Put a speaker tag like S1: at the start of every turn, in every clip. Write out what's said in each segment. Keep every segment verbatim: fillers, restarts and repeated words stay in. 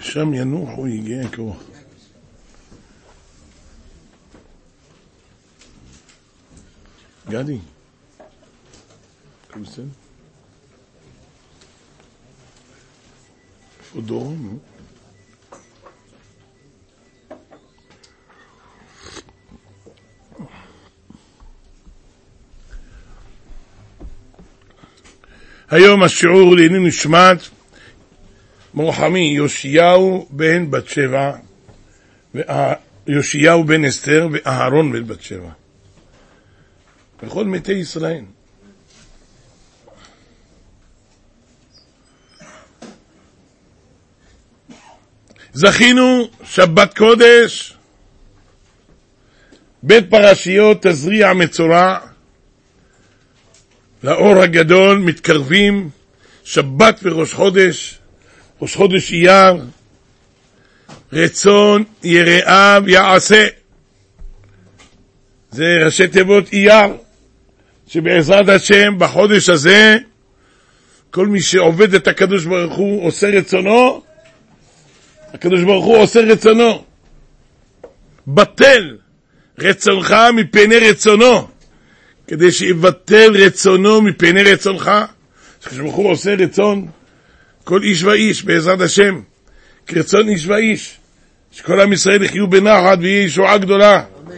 S1: שם ינוחו יגיע כוח. גדי, הכל בסדר? איפה דורון? היום השיעור לעניין נשמת מרוחמי יאשיהו בן בת שבע, יאשיהו בן אסתר ואהרון בן בת שבע, וכל מתי ישראל. זכינו שבת קודש, בית פרשיות תזריע מצורע, לאור הגדול מתקרבים, שבת וראש חודש, ראש חודש אייר, רצון יראיו יעשה. זה ראשי תיבות אייר, שבעזרת השם בחודש הזה, כל מי שעובד את הקדוש ברוך הוא עושה רצונו, הקדוש ברוך הוא עושה רצונו. בטל רצונך מפני רצונו, כדי שיבטל רצונו מפני רצונך. הקדוש ברוך הוא עושה רצון כל איש ואיש בעזרת השם, כרצון איש ואיש, שכל עם ישראל יחיו בנחת ויהיה ישועה גדולה. אמן.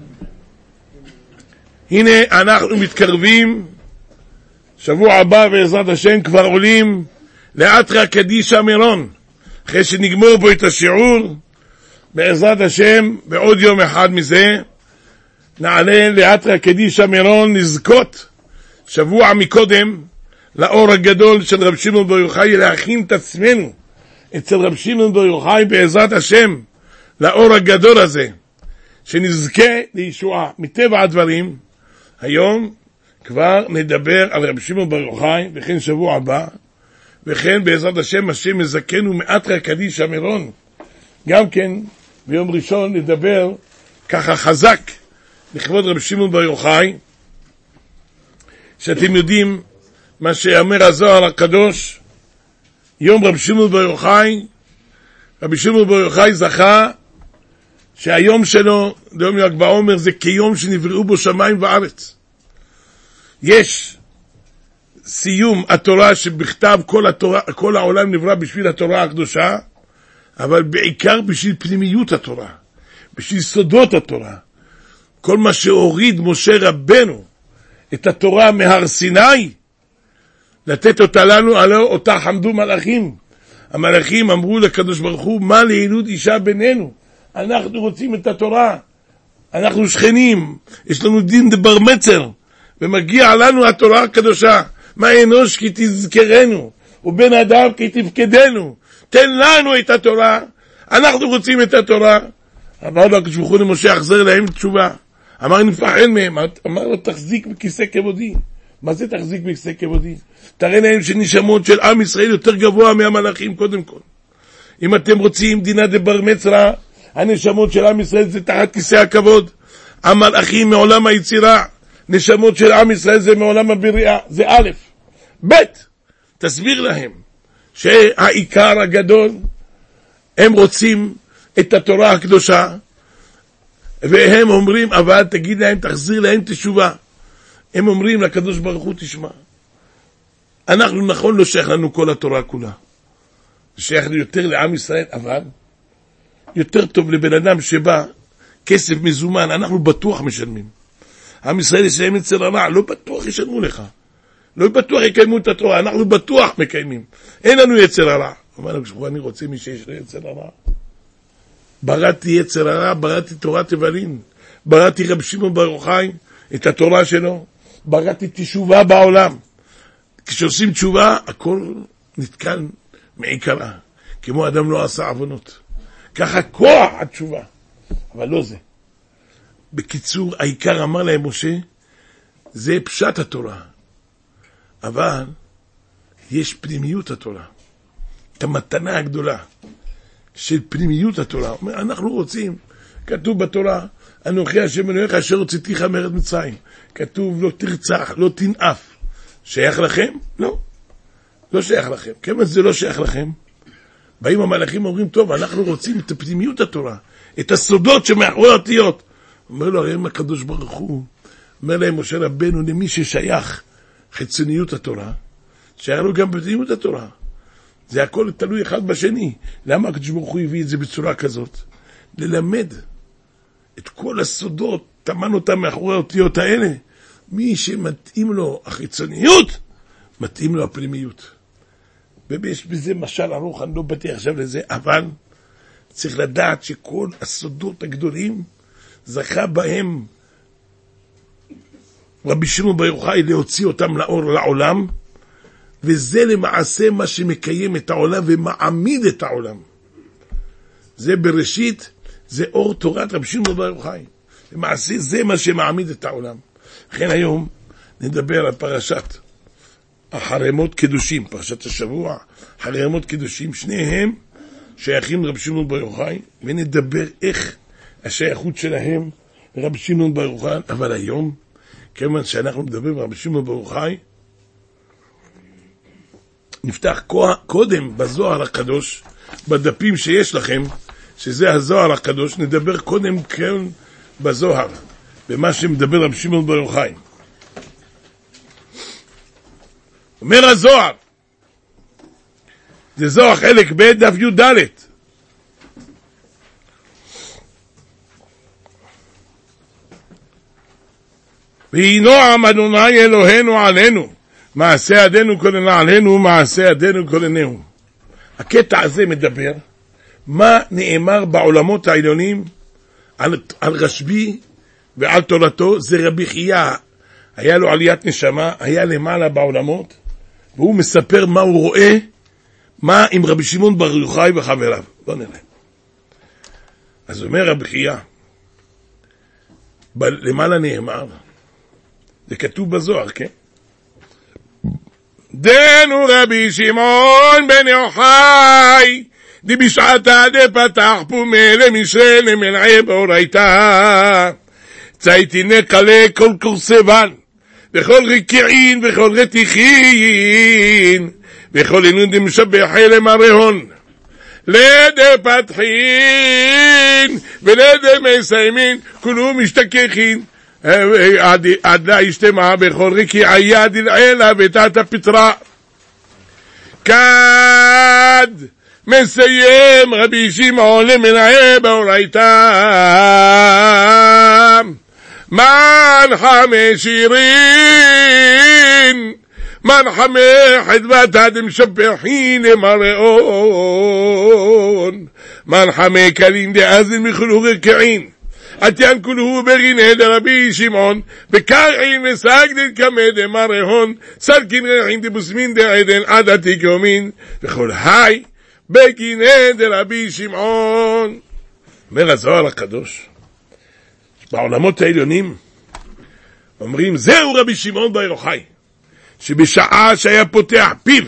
S1: הנה אנחנו מתקרבים, שבוע הבא בעזרת השם כבר עולים לאתרא קדישא מירון, אחרי שנגמור בו את השיעור בעזרת השם. בעוד יום אחד מזה נעלה לאתרא קדישא מירון, נזכות שבוע מקודם לאור הגדול של רב שמעון בר יוחאי, להכין את עצמנו אצל רב שמעון בר יוחאי בעזרת השם לאור הגדול הזה, שנזכה לישועה. מטבע הדברים היום כבר נדבר על רב שמעון בר יוחאי, וכן שבוע הבא, וכן בעזרת השם השם מזכנו מאתרא קדישא מירון גם כן ביום ראשון נדבר ככה חזק לכבוד רב שמעון בר יוחאי, שאתם יודעים מה שאומר הזוהר הקדוש, יום רב שמעון בר יוחאי, רבי שמעון בר יוחאי זכה שהיום שלו, יום ל"ג בעומר, זה כיום שנבראו בו שמיים וארץ. יש סיום התורה שבכתב, כל התורה, כל העולם נברא בשביל התורה הקדושה, אבל בעיקר בשביל פנימיות התורה, בשביל סודות התורה. כל מה שהוריד משה רבנו את התורה מהר סיני, לתת אותה לנו, עליה אותה חמדו מלאכים. המלאכים אמרו לקדוש ברוך הוא, מה לילוד אישה בינינו? אנחנו רוצים את התורה, אנחנו שכנים, יש לנו דין דבר מצר, ומגיע לנו התורה הקדושה. מה אנוש כי תזכרנו, ובן אדם כי תפקדנו, תן לנו את התורה, אנחנו רוצים את התורה. אמר לו הקדוש ברוך הוא למשה, אחזר להם תשובה. אמר נפחד מהם, אמר לו תחזיק בכיסא כבודי. מה זה תחזיק בכיסא כבודי? תראה להם שנשמות של עם ישראל יותר גבוה מהמלאכים קודם כל. אם אתם רוצים דינה דבר מצרה, הנשמות של עם ישראל זה תחת כיסא הכבוד. המלאכים מעולם היצירה, נשמות של עם ישראל זה מעולם הבריאה, זה א'. ב', תסביר להם שהעיקר הגדול, הם רוצים את התורה הקדושה, והם אומרים, אבל תגיד להם, תחזיר להם תשובה. הם אומרים לקדוש ברוך הוא, תשמע, אנחנו נכון לא שייך לנו כל התורה כולה, שייך יותר לעם ישראל, אבל יותר טוב לבן אדם שבא כסף מזומן, אנחנו בטוח משלמים. עם ישראל ישלם אצל הרע, לא בטוח ישלמו לך, לא בטוח יקיימו את התורה, אנחנו בטוח מקיימים, אין לנו יצר הרע. אומר לו, אני רוצה מי שיש לו יצר הרע. בראתי יצר הרע, בראתי תורת הבלים, בראתי רב שמעון בר יוחאי, את התורה שלו, בראתי תשובה בעולם. כשעושים תשובה, הכל נתקן מעיקרה, כמו אדם לא עשה עוונות. ככה כוח התשובה, אבל לא זה. בקיצור, העיקר אמר להם משה, זה פשט התורה, אבל יש פנימיות התורה, את המתנה הגדולה של פנימיות התורה. אומר, אנחנו רוצים, כתוב בתורה, אנוכי השם אלוהיך אשר הוצאתיך מארץ מצרים, כתוב לא תרצח, לא תנאף. שייך לכם? לא, לא שייך לכם. כמה זה לא שייך לכם? באים המלאכים אומרים, טוב, אנחנו רוצים את הפנימיות התורה, את הסודות שמאחורי האותיות. אומר לו, הרי הקדוש ברוך הוא, אומר להם משה רבנו, למי ששייך חיצוניות התורה, שהיה לו גם בפנימיות התורה. זה הכל תלוי אחד בשני. למה הקדוש ברוך הוא הביא את זה בצורה כזאת? ללמד את כל הסודות, תמן אותם מאחורי האותיות האלה. מי שמתאים לו החיצוניות, מתאים לו הפנימיות. ויש בזה משל ארוך, אני לא באתי עכשיו לזה, אבל צריך לדעת שכל הסודות הגדולים, זכה בהם רבי שמעון בר יוחאי להוציא אותם לאור לעולם, וזה למעשה מה שמקיים את העולם ומעמיד את העולם. זה בראשית, זה אור תורת רבי שמעון בר יוחאי. למעשה זה מה שמעמיד את העולם. לכן היום נדבר על פרשת החרמות קדושים, פרשת השבוע, חרמות קדושים, שניהם שייכים לרבי שמעון בר יוחאי, ונדבר איך השייכות שלהם לרבי שמעון בר יוחאי. אבל היום, כיוון שאנחנו מדברים על רבי שמעון בר יוחאי, נפתח קודם בזוהר הקדוש, בדפים שיש לכם, שזה הזוהר הקדוש, נדבר קודם כן בזוהר, במה שמדבר רבי שמעון בר יוחאי. אומר הזוהר, זה זוהר חלק ב' דף י' ד', ויהי נועם אדוני אלוהינו עלינו, מעשה ידינו כוננה עלינו, מעשה ידינו כוננהו. הקטע הזה מדבר מה נאמר בעולמות העליונים על, על רשב"י ועל תורתו. זה רבי חייא, היה לו עליית נשמה, היה למעלה בעולמות, והוא מספר מה הוא רואה, מה עם רבי שמעון בר יוחאי וחבריו. בוא נראה. אז אומר רבי חייא, למעלה נאמר, זה כתוב בזוהר, כן? דנו רבי שמעון בן יוחאי, די בשעתה דפתח פומה למשרה למלעי באורייתא, צייתי נקלה כל קורסבן, וכל רקיעין וכל רתיחין, וכל אינון דמשבחי למרהון, לידי פתחין ולידי מסיימין, כולו משתכחין, עד לה ישתמע בכל רקיע יד אלעלה ותת הפתרה. כד מסיים רבי שמעון למלעי באורייתא, מנחה משירין, מנחה מחדבתא דמשבחין למרהון, מנחה מקלין דאזן מכלו רקיעין, עתיין כולו בריני דרבי שמעון, וקרעין וסגדין כמד מרהון, סלקין רעין דבוסמין דעדן עד עתיקומין, וכל היי בגיני דרבי שמעון. אומר הזוהר הקדוש, בעולמות העליונים אומרים, זהו רבי שמעון בר יוחאי, שבשעה שהיה פותח פיו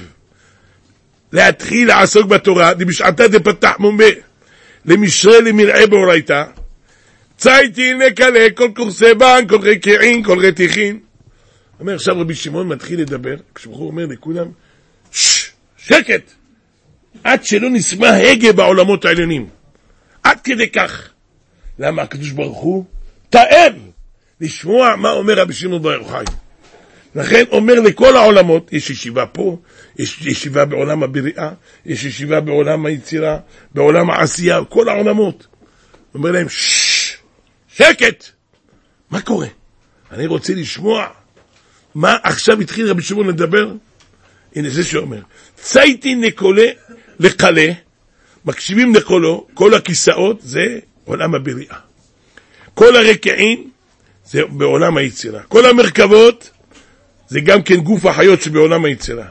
S1: להתחיל לעסוק בתורה, בשעתה דפתח מומה למשרה למלעי באורייתא, צייתי נקלה כל קורסבן, כל רקיעין, כל רתיחין. אומר עכשיו רבי שמעון מתחיל לדבר, כשבחור אומר לכולם, שש, שקט, עד שלא נשמע הגה בעולמות העליונים, עד כדי כך. למה הקדוש ברוך הוא תאב לשמוע מה אומר רבי שמעון בר יוחאי. לכן אומר לכל העולמות, יש ישיבה פה, יש ישיבה בעולם הבריאה, יש ישיבה בעולם היצירה, בעולם העשייה, כל העולמות. אומר להם, שש, שקט, מה קורה? אני רוצה לשמוע מה עכשיו התחיל רבי שמעון לדבר. הנה זה שאומר, צייתי נקולה לקלה, מקשיבים לקולו, כל הכיסאות זה עולם הבריאה, כל הרקיעין זה בעולם היצירה, כל המרכבות זה גם כן גוף החיות שבעולם היצירה,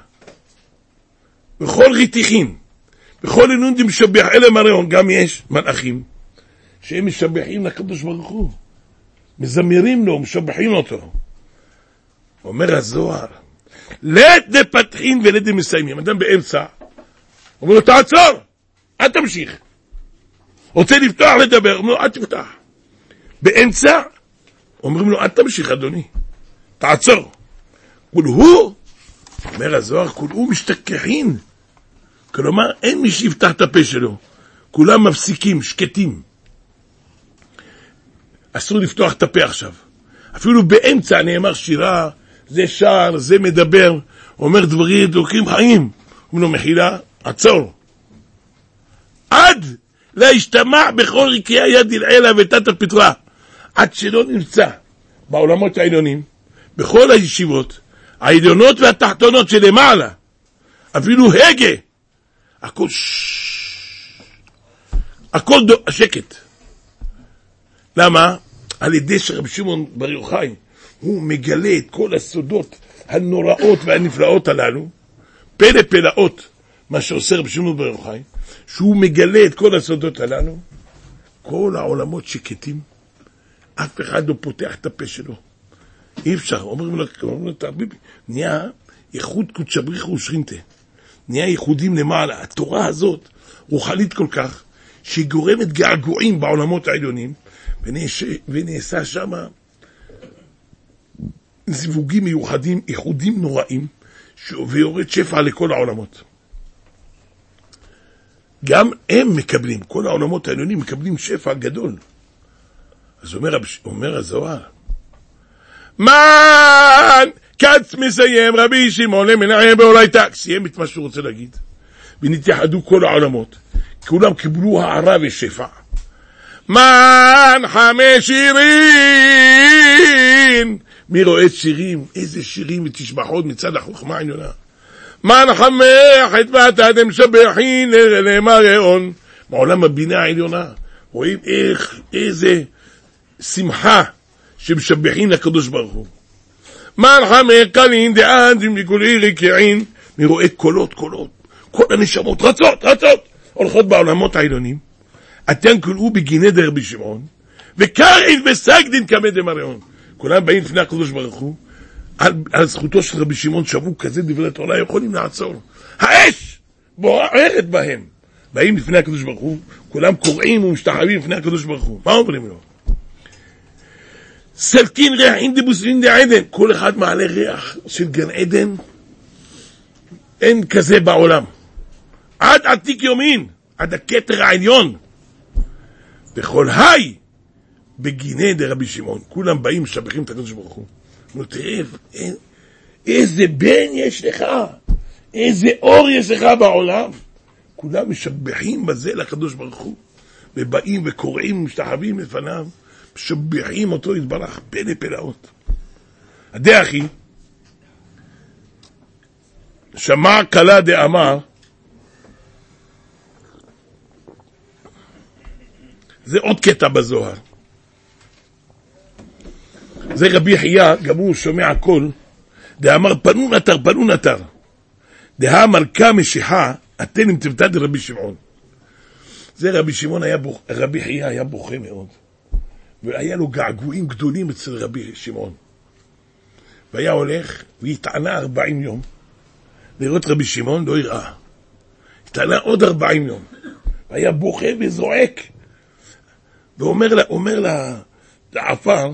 S1: בכל רתיחין, בכל אינון דמשבח אלה מרהון, גם יש מלאכים שהם משבחים לקדוש ברוך הוא, מזמירים לו, משבחים אותו. אומר הזוהר, לית דפתחין ולית דמסיימים. אדם באמצע אומר לו, תעצור, אל תמשיך. רוצה לפתוח לדבר, אומר לו, אל תפתח. באמצע אומרים לו, אל תמשיך אדוני, תעצור. כול הוא, אומר הזוהר, כול הוא משתכחין, כלומר, אין מי שיפתח את הפה שלו. כולם מפסיקים, שקטים. אסור לפתוח את הפה עכשיו. אפילו באמצע נאמר שירה, זה שר, זה מדבר, אומר דברים, דורקים חיים. הוא לא מחילה, עצור. עד להשתמע בכל רקיע יד אלעילה ותת הפתרה. עד שלא נמצא בעולמות העליונים, בכל הישיבות, העליונות והתחתונות שלמעלה, אפילו הגה, הכל הכל דו, שקט. למה? על ידי שרבי שמעון בר יוחאי הוא מגלה את כל הסודות הנוראות והנפלאות הללו, פלא פלאות, מה שעושה רבי שמעון בר יוחאי, שהוא מגלה את כל הסודות הללו, כל העולמות שקטים, אף אחד לא פותח את הפה שלו. אי אפשר, אומרים לו, אומרים לו, תרביבי, נהיה ייחוד קודשא בריך ושכינתה, נהיה ייחודים למעלה. התורה הזאת רוחנית כל כך, שהיא גורמת געגועים בעולמות העליונים, ונעשה שם זיווגים מיוחדים, ייחודים נוראים, ויורד שפע לכל העולמות. גם הם מקבלים, כל העולמות העליונים מקבלים שפע גדול. אז אומר, אומר הזוהר, מן קץ מסיים רבי שמעון למנעיה באולייתא, סיים את מה שהוא רוצה להגיד, ונתייחדו כל העולמות, כולם קיבלו הערה ושפע. מן חמש שירים, מי רואה שירים, איזה שירים ותשבחות מצד החוכמה העליונה. מן חמח את ועתתם שבחין למראון, מעולם הבינה העליונה, רואים איך, איזה שמחה שמשבחין לקדוש ברוך הוא. מן חמח קלין דעדים לכולי רקיעין, מי רואה קולות, קולות, כל הנשמות רצות, רצות, הולכות בעולמות העליונים, אתן כולאו בגיני דר רבי שמעון, וקרעין וסגדין כמה דמראון. כולם באים לפני הקדוש ברוך הוא, על, על זכותו של רבי שמעון שבו כזה דברי תורה, יכולים לעצור. האש בוערת בהם. באים לפני הקדוש ברוך הוא, כולם קוראים ומשתחווים לפני הקדוש ברוך הוא. מה אומרים לו? סלקין ריחין דבוסין דעדן. כל אחד מעלה ריח של גן עדן, אין כזה בעולם. עד עתיק יומין, עד הכתר העליון. בכל היי, בגיני דר רבי שמעון, כולם באים משבחים את הקדוש ברוך הוא. נו תראה, איזה בן יש לך, איזה אור יש לך בעולם. כולם משבחים בזה לקדוש ברוך הוא, ובאים וקוראים ומשתחווים לפניו, משבחים אותו יתברך, פלא פלאות. הדאחי, שמע קלה דאמר, זה עוד קטע בזוהר. זה רבי חייא, גם הוא שומע הכל, דאמר פנו נתר, פנו נתר. דה מלכה משיחה, אתן עם תבטא דרבי שמעון. זה רבי שמעון היה בוח, רבי חייא היה בוכה מאוד. והיה לו געגועים גדולים אצל רבי שמעון. והיה הולך, והתענה ארבעים יום. לראות רבי שמעון לא יראה. התענה עוד ארבעים יום. והיה בוכה וזועק. ואומר לה, אומר לה, לעפר,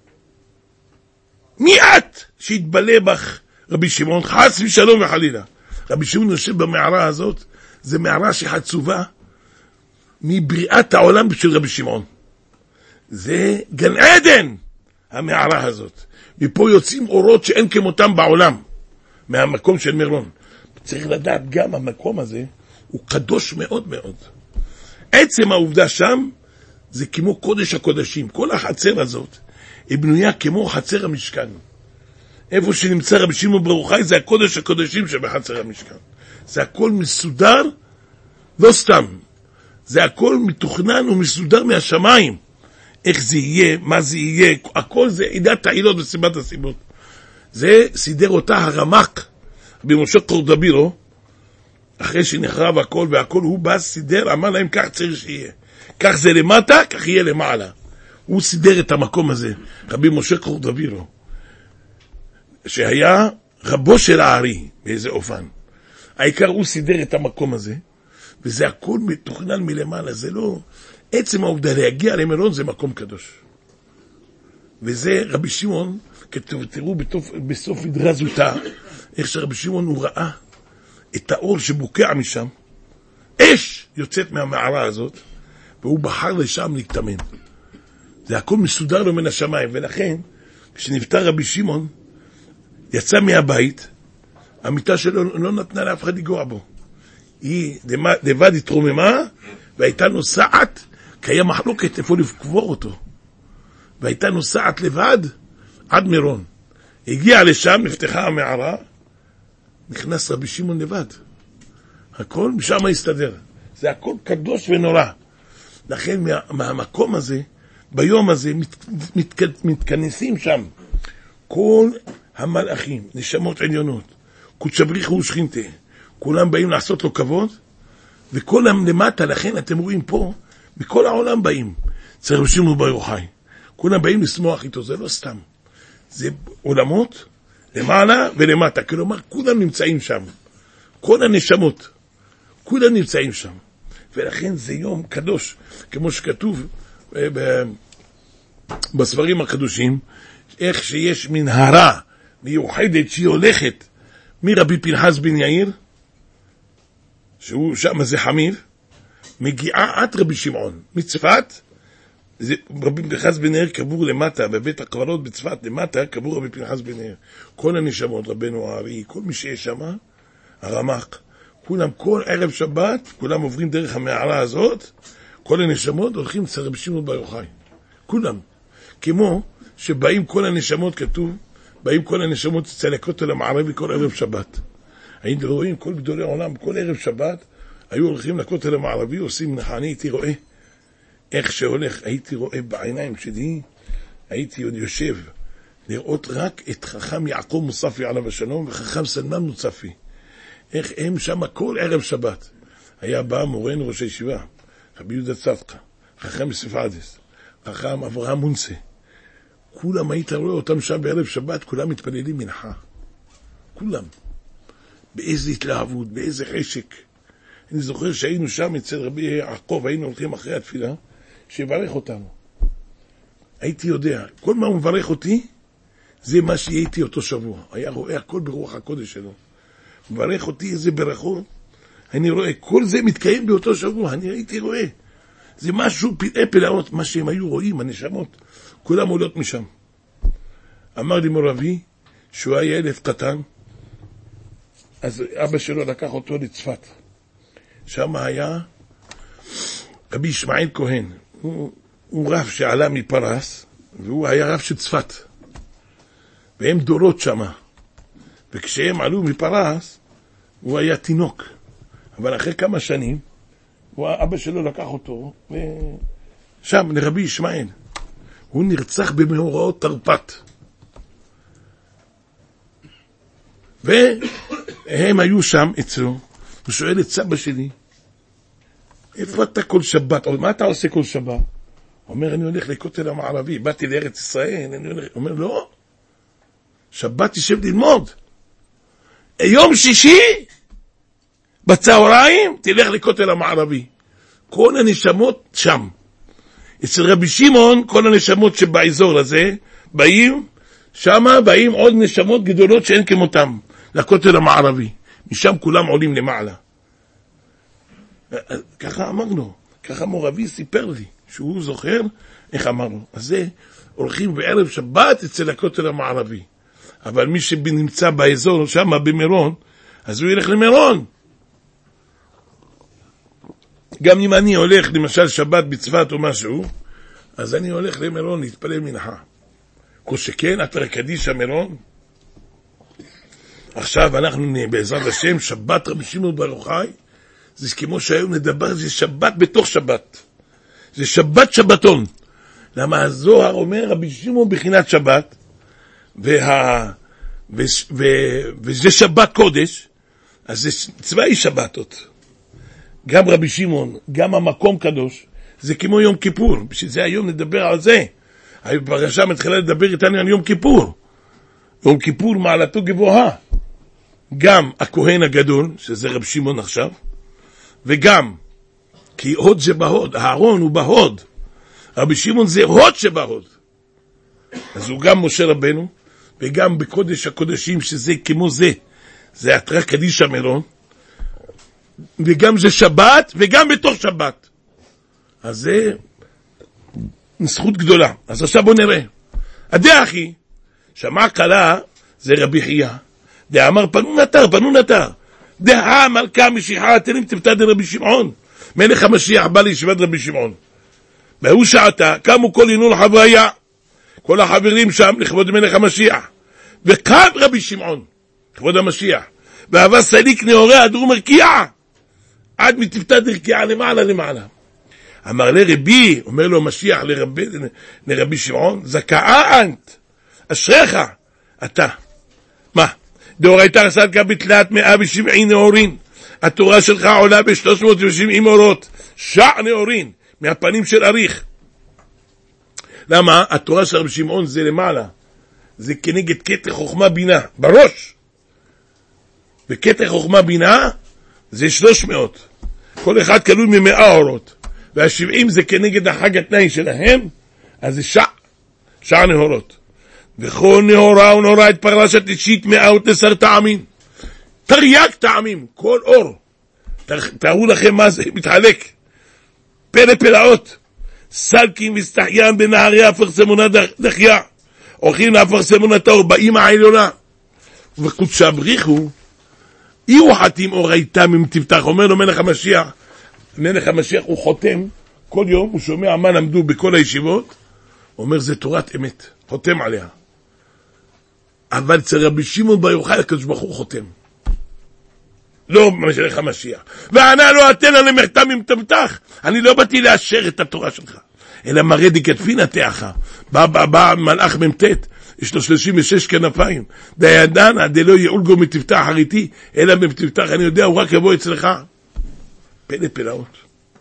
S1: מי את שהתבלה בך רבי שמעון, חס ושלום וחלילה. רבי שמעון יושב במערה הזאת, זה מערה שחצובה מבריאת העולם של רבי שמעון. זה גן עדן, המערה הזאת. מפה יוצאים אורות שאין כמותם בעולם, מהמקום של מירון. צריך לדעת גם המקום הזה, הוא קדוש מאוד מאוד. עצם העובדה שם, זה כמו קודש הקודשים. כל החצר הזאת, היא בנויה כמו חצר המשכן. איפה שנמצא רבי שמעון בר יוחאי, זה הקודש הקודשים שבחצר המשכן. זה הכל מסודר, לא סתם. זה הכל מתוכנן ומסודר מהשמיים. איך זה יהיה, מה זה יהיה, הכל זה עידת העילות וסיבת הסיבות. זה סידר אותה הרמק, במשה קורדבירו, אחרי שנחרב הכל והכל, הוא בא סידר, אמר להם כך צריך שיהיה. כך זה למטה, כך יהיה למעלה. הוא סידר את המקום הזה, רבי משה קורדבירו, שהיה רבו של הארי, באיזה אופן. העיקר הוא סידר את המקום הזה, וזה הכל מתוכנן מלמעלה, זה לא, עצם העובדה להגיע למירון זה מקום קדוש. וזה רבי שמעון, תראו בתוף, בסוף הדרזותה, איך שרבי שמעון הוא ראה את האור שבוקע משם, אש יוצאת מהמערה הזאת, והוא בחר לשם להתאמן. זה הכל מסודר לו מן השמיים, ולכן, כשנפטר רבי שמעון, יצא מהבית, המיטה שלו לא נתנה לאף אחד לגוע בו. היא לבד התרוממה, והייתה נוסעת, כי היה מחלוקת איפה לקבור אותו. והייתה נוסעת לבד עד מירון. הגיעה לשם, נפתחה המערה, נכנס רבי שמעון לבד. הכל משם הסתדר. זה הכל קדוש ונורא. לכן מה, מהמקום הזה, ביום הזה, מת, מת, מתכנסים שם כל המלאכים, נשמות עליונות, קודשא בריחו ושכינתה, כולם באים לעשות לו כבוד, וכולם למטה, לכן אתם רואים פה, מכל העולם באים, צריך רבי שמעון בר יוחאי. כולם באים לשמוח איתו, זה לא סתם. זה עולמות, למעלה ולמטה, כלומר, כולם נמצאים שם. כל הנשמות, כולם נמצאים שם. ולכן זה יום קדוש, כמו שכתוב בספרים הקדושים, איך שיש מנהרה מיוחדת שהיא הולכת מרבי פנחס בן יאיר, שהוא שם זה חמיר, מגיעה עד רבי שמעון, מצפת, זה, רבי פנחס בן יאיר קבור למטה, בבית הקברות בצפת למטה, קבור רבי פנחס בן יאיר. כל הנשמות, רבנו הארי, כל מי שיש שם, הרמ"ק, כולם כל ערב שבת, כולם עוברים דרך המערה הזאת, כל הנשמות הולכים אצל רבי שמעון בר יוחאי. כולם. כמו שבאים כל הנשמות, כתוב, באים כל הנשמות אצל הכותל המערבי כל ערב שבת. היינו רואים כל גדולי העולם, כל ערב שבת, היו הולכים לכותל המערבי, עושים מנחה. אני הייתי רואה איך שהולך, הייתי רואה בעיניים שלי, הייתי עוד יושב, לראות רק את חכם יעקב מוספי עליו השלום, וחכם סלמן מוצפי. איך הם שם כל ערב שבת. היה בא מורנו ראש הישיבה, רבי יהודה צדקה, חכם מספרדס, חכם אברהם מונסה. כולם היית רואה אותם שם בערב שבת, כולם מתפללים מנחה. כולם. באיזה התלהבות, באיזה חשק. אני זוכר שהיינו שם אצל רבי יעקב, היינו הולכים אחרי התפילה, שברך אותנו. הייתי יודע, כל מה הוא מברך אותי, זה מה שהייתי אותו שבוע. היה רואה הכל ברוח הקודש שלו. מברך אותי איזה ברכות, אני רואה, כל זה מתקיים באותו שבוע, אני הייתי רואה. זה משהו פלאי פלאות, מה שהם היו רואים, הנשמות, כולם עולות משם. אמר לי מורבי, שהוא היה ילד קטן, אז אבא שלו לקח אותו לצפת. שם היה רבי ישמעאל כהן, הוא, הוא רב שעלה מפרס, והוא היה רב של צפת. והם דורות שם. וכשהם עלו מפרס, הוא היה תינוק. אבל אחרי כמה שנים, הוא, אבא שלו לקח אותו, שם לרבי ישמעאל. הוא נרצח במאורעות תרפ"ט. והם היו שם אצלו, הוא שואל את סבא שלי, איפה אתה כל שבת? מה אתה עושה כל שבת? הוא אומר, אני הולך לכותל המערבי, באתי לארץ ישראל, אני הולך, הוא אומר, לא, שבת תשב ללמוד. יום שישי, בצהריים, תלך לכותל המערבי. כל הנשמות שם. אצל רבי שמעון, כל הנשמות שבאזור הזה, באים, שמה באים עוד נשמות גדולות שאין כמותם, לכותל המערבי. משם כולם עולים למעלה. ככה אמרנו, ככה מורבי סיפר לי, שהוא זוכר איך אמרנו. אז זה, הולכים בערב שבת אצל הכותל המערבי. אבל מי שנמצא באזור שם, במירון, אז הוא ילך למירון. גם אם אני הולך, למשל שבת בצפת או משהו, אז אני הולך למירון להתפלל מנחה. כל שכן, אתה קדיש המירון. עכשיו אנחנו בעזרת השם, שבת רבי שמעון בר יוחאי, זה כמו שהיום נדבר, זה שבת בתוך שבת. זה שבת שבתון. למה הזוהר אומר, רבי שמעון בחינת שבת, וה, ו, ו, וזה שבת קודש, אז זה צבאי שבתות. גם רבי שמעון, גם המקום קדוש, זה כמו יום כיפור. בשביל זה היום נדבר על זה. הפרשה מתחילה לדבר איתנו על יום כיפור. יום כיפור מעלתו גבוהה. גם הכהן הגדול, שזה רבי שמעון עכשיו, וגם, כי הוד זה בהוד, הארון הוא בהוד. רבי שמעון זה הוד שבהוד. אז הוא גם משה רבנו, וגם בקודש הקודשים שזה כמו זה, זה התרא קדישא מירון, וגם זה שבת, וגם בתוך שבת. אז זה זכות גדולה. אז עכשיו בוא נראה. הדאחי, שמע קלה, זה רבי חייא. דאמר פנו נתר, פנו נתר. דהה מלכה משיחה, תנים תפתה דרבי שמעון. מלך המשיח בא לישיבת רבי שמעון. והוא שעתה, קמו כל ינול חבריה. כל החברים שם לכבוד מלך המשיח. וקם רבי שמעון, לכבוד המשיח. ואהבה סליק נאורי הדרום הרקיעה. עד מתפתה דרקיעה למעלה למעלה. אמר לרבי, אומר לו המשיח לרבי, לרבי שמעון, זכאה אנט, אשריך, אתה. מה? דאורייתא סלקא בתלת מאה ושבעים נאורין. התורה שלך עולה ב-שלוש מאות ושבעים אורות. שע נאורין, מהפנים של אריך. למה? התורה של רבי שמעון זה למעלה. זה כנגד קטע חוכמה בינה, בראש. וקטע חוכמה בינה זה שלוש מאות. כל אחד כלול ממאה אורות. והשבעים זה כנגד החג התנאי שלהם, אז זה שע, שע נהורות. וכל נהורה ונהורה את פרשת אישית מאות עשר טעמים. תרי"ג טעמים, כל אור. תראו לכם מה זה מתחלק. פלא פלאות. סלקים וסתחיין בנהריה אפרסמונה דחיה. הולכים לאפרסמונה תאור באמא העליונה. וקודשא בריחו, איהו חתים אורייתם אם תפתח. אומר לו מלך המשיח, מלך המשיח הוא חותם, כל יום הוא שומע מה למדו בכל הישיבות, אומר זה תורת אמת, חותם עליה. אבל אצל רבי שמעון בר יוחאי הקדוש ברוך הוא חותם. לא מלך המשיח. וענה לו אתנה למחתם אם תפתח. אני לא באתי לאשר את התורה שלך, אלא מראה דקדפינא תאחה. בא, בא, בא מלאך ממתת, יש לו שלושים ושש כנפיים. דיידנא דלא יעולגו מתפתח אחריתי, אלא מתפתח, אני יודע, הוא רק יבוא אצלך. פלא פלאות.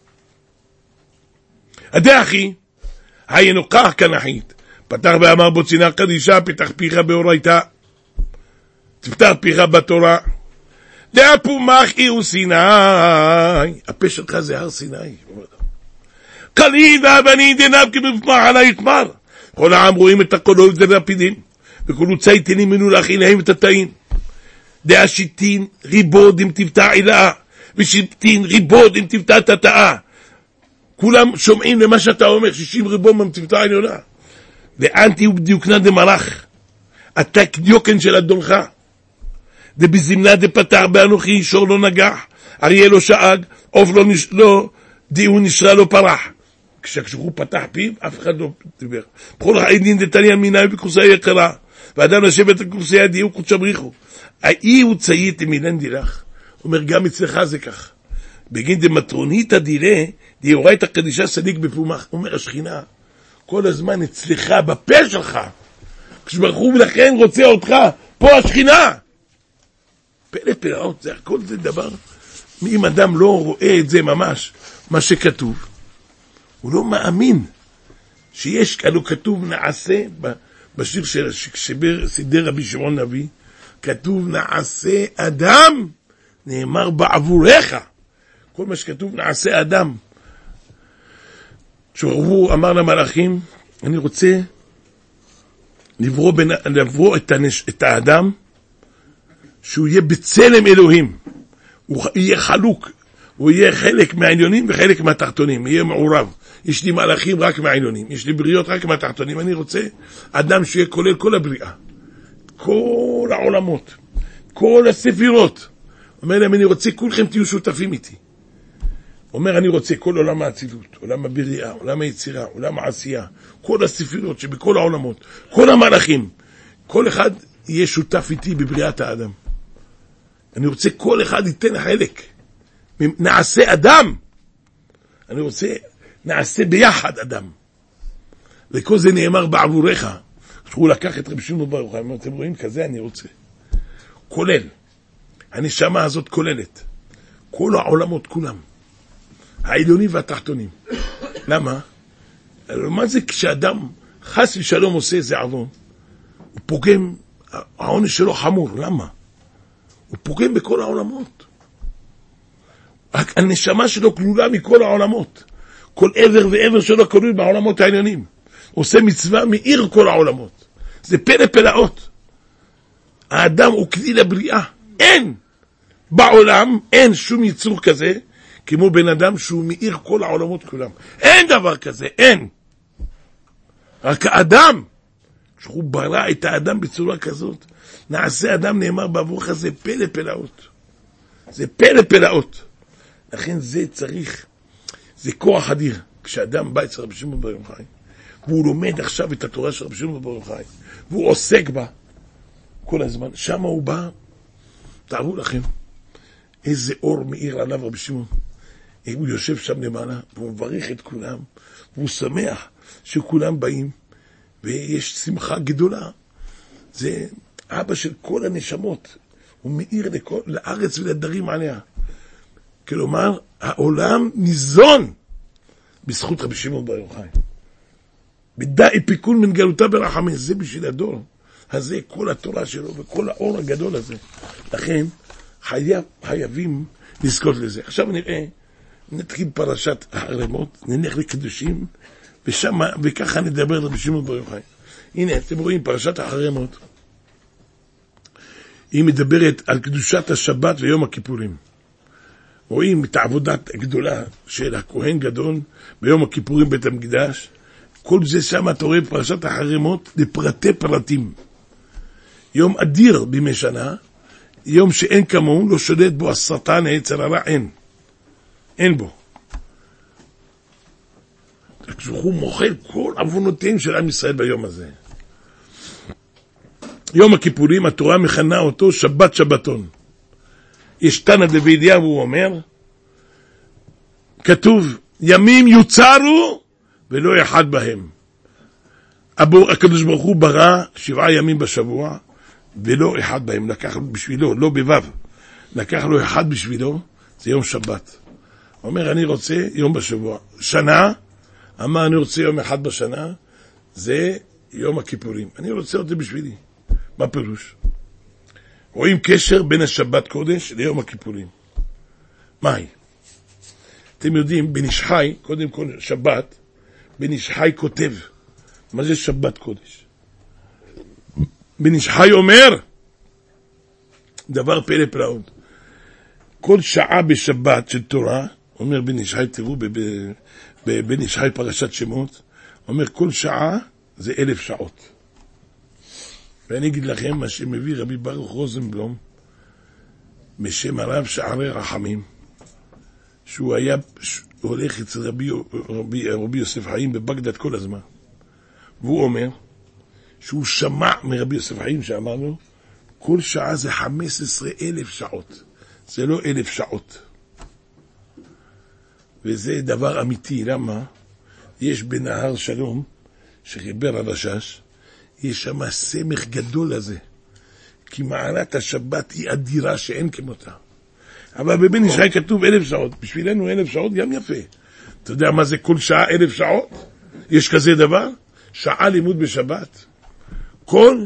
S1: הדאחי, הינוקח כנחית, פתח ואמר בו צינה קדישה, פתח פיך באורייתא, תפתח פיך בתורה. דאפו מחי הוא סיני, הפה שלך זה הר סיני. קליד ואבני דנב כמפמח עלי יתמר. כל העם רואים את הקולות ולפידים, וכולו צייתנים מנו להכין להם את התאים. דעה שיטין ריבוד אם תפתח עילה, ושיטין ריבוד אם תפתח תתאה. כולם שומעים למה שאתה אומר, שישים ריבוד אם תפתח עליונה. ואנטי ובדיוקנה דמלאך, אתה כדיוקן של אדונך. דבזמנה דפתח באנוכי, שור לא נגח, אריה לא שאג, עוף לא, נש... לא דיהו נשרה לא פרח. כשהוא פתח פיו, אף אחד לא דיבר. בכל העדין דתניא מינאי בקורסי יקרה, ואדם לשבת לקורסי הדיהו קודשא בריחו. האי הוא צייתי מילן דילך. אומר, גם אצלך זה כך. בגין דמטרוניתא דילה, דאורייתא קדישא סליק בפומח. אומר, השכינה, כל הזמן אצלך, בפה שלך. כשברחו ולכן רוצה אותך, פה השכינה. פלא פלאות, זה הכל זה דבר. אם אדם לא רואה את זה ממש, מה שכתוב, הוא לא מאמין שיש, כאילו כתוב נעשה, בשיר של שבר סידר רבי שמעון נביא, כתוב נעשה אדם, נאמר בעבורך. כל מה שכתוב נעשה אדם. שהוא אמר למלאכים, אני רוצה לברוא, בין, לברוא את, הנש, את האדם, שהוא יהיה בצלם אלוהים. הוא יהיה חלוק. הוא יהיה חלק מהעליונים וחלק מהתחתונים. יהיה מעורב. יש לי מלאכים רק מהעליונים. יש לי בריות רק מהתחתונים. אני רוצה אדם שיהיה כולל כל הבריאה. כל העולמות. כל הספירות. אומר להם, אני רוצה, כולכם תהיו שותפים איתי. אומר, אני רוצה כל עולם האצילות, עולם הבריאה, עולם היצירה, עולם העשייה, כל הספירות שבכל העולמות, כל המלאכים, כל אחד יהיה שותף איתי בבריאת האדם. אני רוצה כל אחד ייתן חלק. נעשה אדם. אני רוצה, נעשה ביחד אדם. וכל זה נאמר בעבורך. הוא לקח את רבי שמעון בר יוחאי, אתם רואים כזה אני רוצה. כולל. הנשמה הזאת כוללת. כל העולמות כולם. העליונים והתחתונים. למה? מה זה כשאדם חס ושלום עושה איזה עוון? הוא פוגם, העונש שלו חמור. למה? הוא פוגם בכל העולמות. הנשמה שלו כלולה מכל העולמות. כל עבר ועבר שלו כלול בעולמות העליונים. הוא עושה מצווה מאיר כל העולמות. זה פלא פלאות. האדם הוא כלי לבריאה. אין. בעולם אין שום יצור כזה, כמו בן אדם שהוא מאיר כל העולמות כולם. אין דבר כזה, אין. רק האדם, שהוא ברא את האדם בצורה כזאת, נעשה אדם נאמר בעבורך, זה פלא פלאות. זה פלא פלאות. לכן זה צריך, זה כוח אדיר. כשאדם בא אצל רבי שמעון בר יוחאי, והוא לומד עכשיו את התורה של רבי שמעון בר יוחאי, והוא עוסק בה כל הזמן, שם הוא בא, תארו לכם, איזה אור מאיר עליו רבי שמעון. הוא יושב שם למעלה, והוא מברך את כולם, והוא שמח שכולם באים, ויש שמחה גדולה. זה אבא של כל הנשמות, הוא מאיר לכל, לארץ ולדרים עליה. כלומר, העולם ניזון בזכות רבי שמעון בר יוחאי. בדאי פיקון מן גלותה ברחמים, זה בשביל הדור. הזה כל התורה שלו וכל האור הגדול הזה. לכן חייב, חייבים לזכות לזה. עכשיו נראה, נתחיל פרשת הערמות, נלך לקדושים, ושם, וככה נדבר רבי שמעון בר יוחאי. הנה, אתם רואים פרשת הערמות. היא מדברת על קדושת השבת ויום הכיפורים. רואים את העבודת הגדולה של הכהן גדול ביום הכיפורים בית המקדש. כל זה שם אתה רואה פרשת החרמות לפרטי פרטים. יום אדיר בימי שנה, יום שאין כמוהו, לא שולט בו השטן, היצר הרע, אין. אין בו. הוא מוחל כל עוונותיהם של עם ישראל ביום הזה. יום הכיפורים, התורה מכנה אותו שבת שבתון. יש תנא דבי אליהו, הוא אומר, כתוב, ימים יוצרו ולא אחד בהם. הקדוש ברוך הוא ברא שבעה ימים בשבוע, ולא אחד בהם, לקח בשבילו, לא בבב, לקח לו אחד בשבילו, זה יום שבת. הוא אומר, אני רוצה יום בשבוע. שנה, אמר, אני רוצה יום אחד בשנה, זה יום הכיפורים. אני רוצה אותו בשבילי. מה פירוש? רואים קשר בין השבת קודש ליום הכיפורים. מהי? אתם יודעים, בן איש חי, קודם כל שבת, בן איש חי כותב, מה זה שבת קודש? בן איש חי אומר, דבר פלא פלאות. כל שעה בשבת של תורה, אומר בן איש חי, תראו, בבן איש חי פרשת שמות, אומר כל שעה זה אלף שעות. ואני אגיד לכם מה שמביא רבי ברוך רוזנבלום, בשם הרב שערי רחמים, שהוא היה, הוא הולך אצל רבי, רבי, רבי יוסף חיים בבגדד כל הזמן. והוא אומר, שהוא שמע מרבי יוסף חיים שאמר לו, כל שעה זה חמש עשרה אלף שעות. זה לא אלף שעות. וזה דבר אמיתי. למה? יש בנהר שלום, שחיבר הרשש, יש שם סמך גדול הזה. כי מעלת השבת היא אדירה שאין כמותה. אבל בבן איש חי כתוב אלף שעות. בשבילנו אלף שעות גם יפה. אתה יודע מה זה כל שעה אלף שעות? יש כזה דבר? שעה לימוד בשבת. כל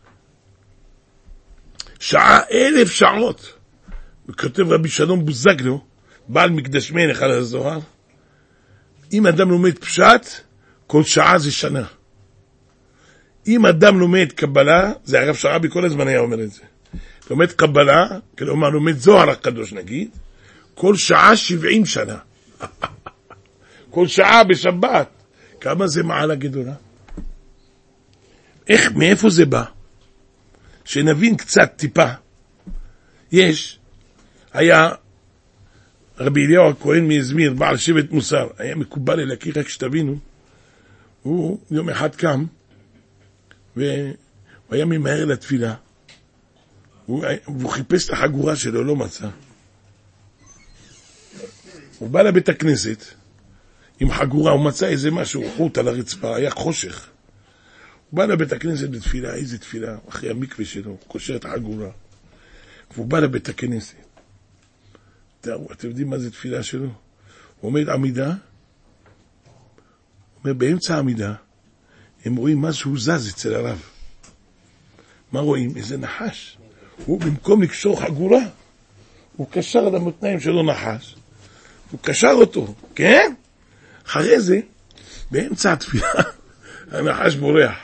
S1: שעה אלף שעות. וכותב רבי שלום בוזגלו, בעל מקדש מלך על הזוהר, אם אדם לומד פשט, כל שעה זה שנה. אם אדם לומד קבלה, זה הרב שרעבי כל הזמן היה אומר את זה. לומד קבלה, כלומר לומד זוהר הקדוש נגיד, כל שעה שבעים שנה. כל שעה בשבת. כמה זה מעלה גדולה? איך, מאיפה זה בא? שנבין קצת טיפה. יש, היה רבי אליהו הכהן מאזמיר, בעל שבט מוסר, היה מקובל אלוקי, רק שתבינו, הוא יום אחד קם, והוא היה ממהר לתפילה, והוא, והוא חיפש את החגורה שלו, לא מצא. הוא בא לבית הכנסת, עם חגורה, הוא מצא איזה משהו, חוט על הרצפה, היה חושך. הוא בא לבית הכנסת בתפילה, איזה תפילה, אחרי המקווה שלו, הוא קושר את החגורה. והוא בא לבית הכנסת. אתם יודעים מה זה תפילה שלו? הוא עומד עמידה, הוא אומר, באמצע העמידה, הם רואים משהו זז אצל הרב. מה רואים? איזה נחש. הוא במקום לקשור חגורה, הוא קשר על המותניים שלו נחש. הוא קשר אותו, כן? אחרי זה, באמצע התפילה, הנחש בורח.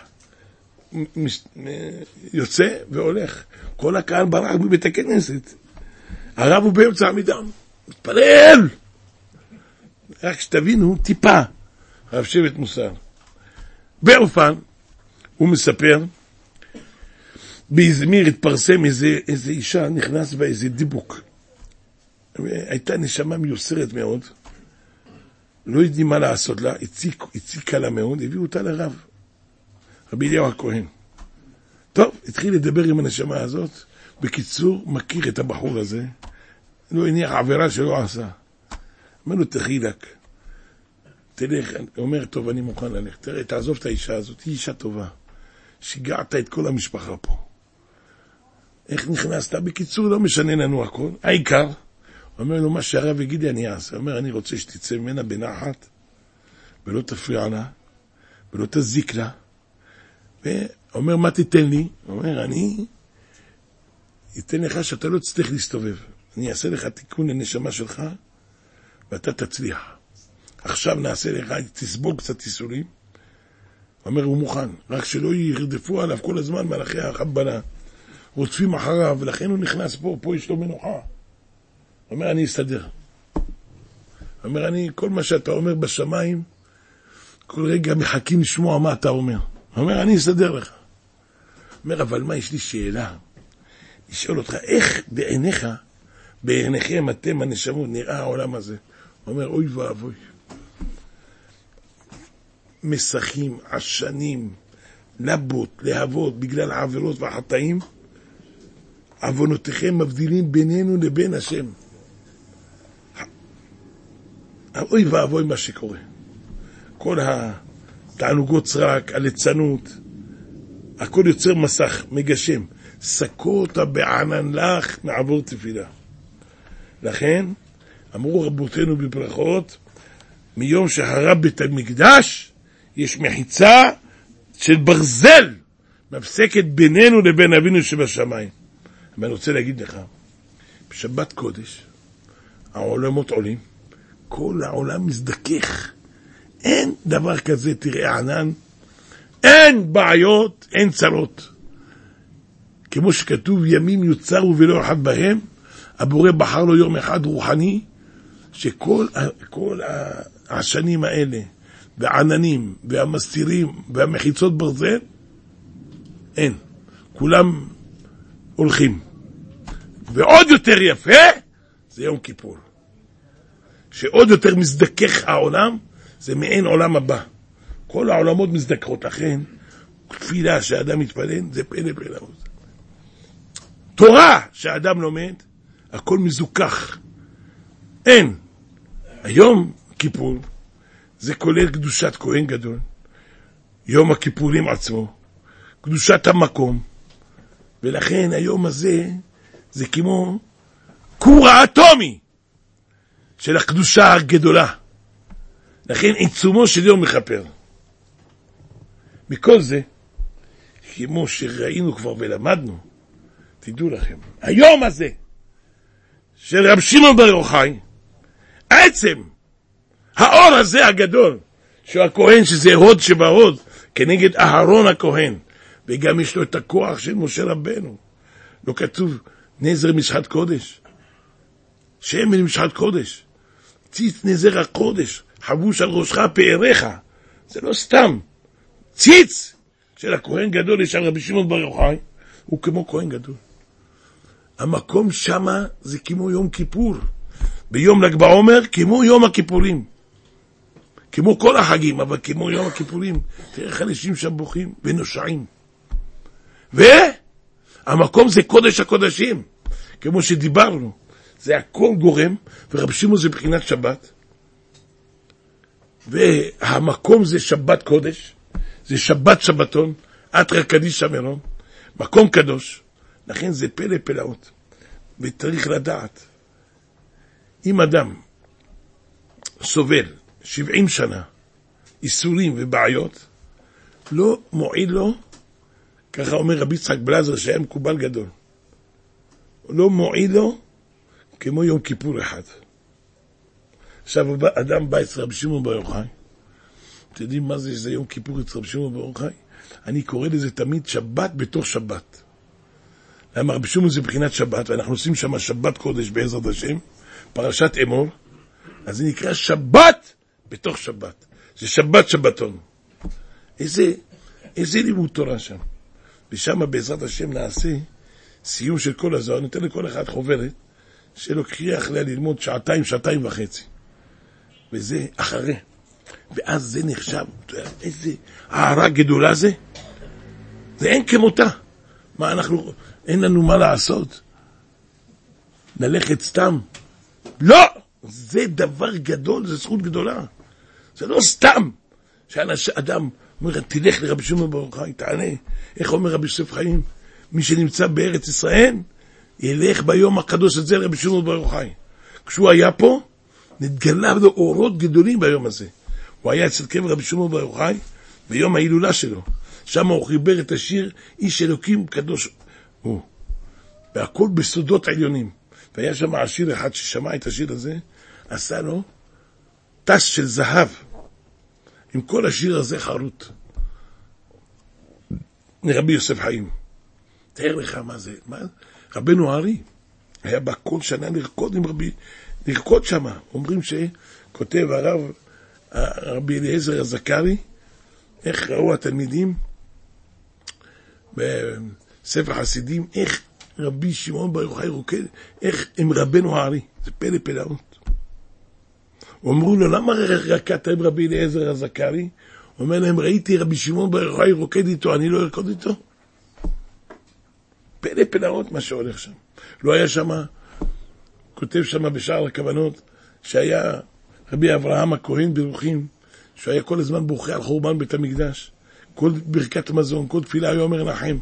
S1: יוצא והולך. כל הקהל ברח בבית הכנסת. הרב הוא באמצע עמידה, מתפלל. רק שתבינו, טיפה, הרב שבט מוסר. באופן, הוא מספר, באזמיר התפרסם איזה, איזה אישה, נכנס בה איזה דיבוק. הייתה נשמה מיוסרת מאוד, לא יודעים מה לעשות לה, הציק, הציקה לה מאוד, הביאו אותה לרב, רבי אליהו הכהן. טוב, התחיל לדבר עם הנשמה הזאת, בקיצור, מכיר את הבחור הזה, לא הניח עבירה שלא עשה. אמר לו, תחילק, תלך, הוא אומר, טוב, אני מוכן ללך, תראה, תעזוב את האישה הזאת, היא אישה טובה, שיגעת את כל המשפחה פה. איך נכנסת? בקיצור, לא משנה לנו הכל, העיקר, הוא אומר לו, מה שהרב יגיד לי אני אעשה, הוא אומר, אני רוצה שתצא ממנה בנחת, ולא תפריע לה, ולא תזיק לה, ואומר, מה תיתן לי? הוא אומר, אני אתן לך שאתה לא תצטרך להסתובב, אני אעשה לך תיקון לנשמה שלך, ואתה תצליח. עכשיו נעשה לך, תסבול קצת איסורים. הוא אומר, הוא מוכן, רק שלא ירדפו עליו כל הזמן מלאכי החבלה, רודפים אחריו, ולכן הוא נכנס פה, פה יש לו מנוחה. הוא אומר, אני אסתדר. הוא אומר, אני, כל מה שאתה אומר בשמיים, כל רגע מחכים לשמוע מה אתה אומר. הוא אומר, אני אסתדר לך. הוא אומר, אבל מה, יש לי שאלה. לשאול אותך, איך בעיניך, בעיניכם אתם הנשמות, נראה העולם הזה? הוא אומר, אוי ואבוי. מסכים, עשנים, לבות, להבות, בגלל העבירות והחטאים, עוונותיכם מבדילים בינינו לבין השם. אוי ואבוי מה שקורה. כל התענוגות סרק, הליצנות, הכל יוצר מסך, מגשם. סקו אותה בענן לך מעבור תפילה. לכן, אמרו רבותינו בברכות, מיום שהרב בית המקדש, יש מחיצה של ברזל, מפסקת בינינו לבין אבינו שבשמיים. אבל אני רוצה להגיד לך, בשבת קודש, העולמות עולים, כל העולם מזדכך. אין דבר כזה, תראה ענן, אין בעיות, אין צרות. כמו שכתוב, ימים יוצרו ולא אחד בהם, הבורא בחר לו יום אחד רוחני, שכל כל השנים האלה, והעננים, והמסתירים, והמחיצות ברזל, אין. כולם הולכים. ועוד יותר יפה, זה יום כיפור. שעוד יותר מזדכך העולם, זה מעין עולם הבא. כל העולמות מזדככות. לכן, תפילה שהאדם מתפלל, זה פלא פלא. תורה שהאדם לומד, הכל מזוכח. אין. היום כיפור, זה כולל קדושת כהן גדול. יום הכיפורים עצמו, קדושת המקום. ולכן היום הזה, זה כמו כור האטומי של הקדושה הגדולה. לכן עיצומו של יום מכפר. מכל זה, כמו שראינו כבר ולמדנו, תדעו לכם, היום הזה של רב שמעון בר יוחאי, עצם האור הזה הגדול, שהוא הכהן שזה הוד שבהוד, כנגד אהרון הכהן, וגם יש לו את הכוח של משה רבנו. לא כתוב נזר משחת קודש, שמן משחת קודש, ציץ נזר הקודש, חבוש על ראשך פאריך, זה לא סתם. ציץ של הכהן גדול יש על רבי שמעון בר יוחאי, הוא כמו כהן גדול. המקום שמה זה כמו יום כיפור, ביום ל"ג בעומר כמו יום הכיפורים, כמו כל החגים, אבל כמו יום הכיפורים. תראה איך אנשים שם בוכים ונושעים. והמקום זה קודש הקודשים, כמו שדיברנו, זה הכל גורם, ורבי שמעון זה בחינת שבת, והמקום זה שבת קודש, זה שבת שבתון, אתרא קדישא מירון, מקום קדוש. לכן זה פלא פלאות, וצריך לדעת, אם אדם סובל שבעים שנה איסורים ובעיות, לא מועיל לו, ככה אומר רבי יצחק בלזר שהיה מקובל גדול, לא מועיל לו כמו יום כיפור אחד. עכשיו אדם בא אצל רבי שמעון בר יוחאי, אתם יודעים מה זה שזה יום כיפור אצל רבי שמעון בר יוחאי? אני קורא לזה תמיד שבת בתוך שבת. למה רבי שמעון זה בחינת שבת, ואנחנו עושים שם שבת קודש בעזרת השם, פרשת אמור, אז זה נקרא שבת בתוך שבת. זה שבת שבתון. איזה, איזה לימוד תורה שם. ושם בעזרת השם נעשה סיום של כל הזוהר, ניתן לכל אחד חוברת, שלו קריח לה ללמוד שעתיים, שעתיים וחצי. וזה אחרי. ואז זה נחשב, איזה הערה גדולה זה. זה אין כמותה. מה אנחנו, אין לנו מה לעשות. נלכת סתם. לא! זה דבר גדול, זה זכות גדולה. זה לא סתם. שאדם אומר, תלך לרבי שמעון בר יוחאי, תענה. איך אומר רבי יוסף חיים? מי שנמצא בארץ ישראל, ילך ביום הקדוש הזה לרבי שמעון בר יוחאי. כשהוא היה פה, נתגלה לו אורות גדולים ביום הזה. הוא היה אצל קבר רבי שמעון בר יוחאי, ביום ההילולה שלו. שם הוא חיבר את השיר, איש אלוקים קדוש הוא. והכל בסודות עליונים. והיה שם עשיר אחד ששמע את השיר הזה, עשה לו טס של זהב. עם כל השיר הזה חרוט. רבי יוסף חיים. תאר לך מה זה, מה? רבנו הארי היה בא כל שנה לרקוד עם רבי, לרקוד שם. אומרים שכותב הרב, רבי אליעזר הזכרי, איך ראו התלמידים בספר חסידים, איך רבי שמעון בר יוחאי רוקד, איך עם רבנו הארי. זה פלא פלאות. אמרו לו, למה רקדת עם רבי אליעזר הזכרי? אומר להם, ראיתי רבי שמעון בר יוחאי רוקד איתו, אני לא ארקוד איתו? פלא פלאות מה שהולך שם. לא היה שם, כותב שם בשער הכוונות, שהיה רבי אברהם הכהן ברוחים, שהיה כל הזמן בוכה על חורבן בית המקדש, כל ברכת מזון, כל תפילה היה אומר נחם.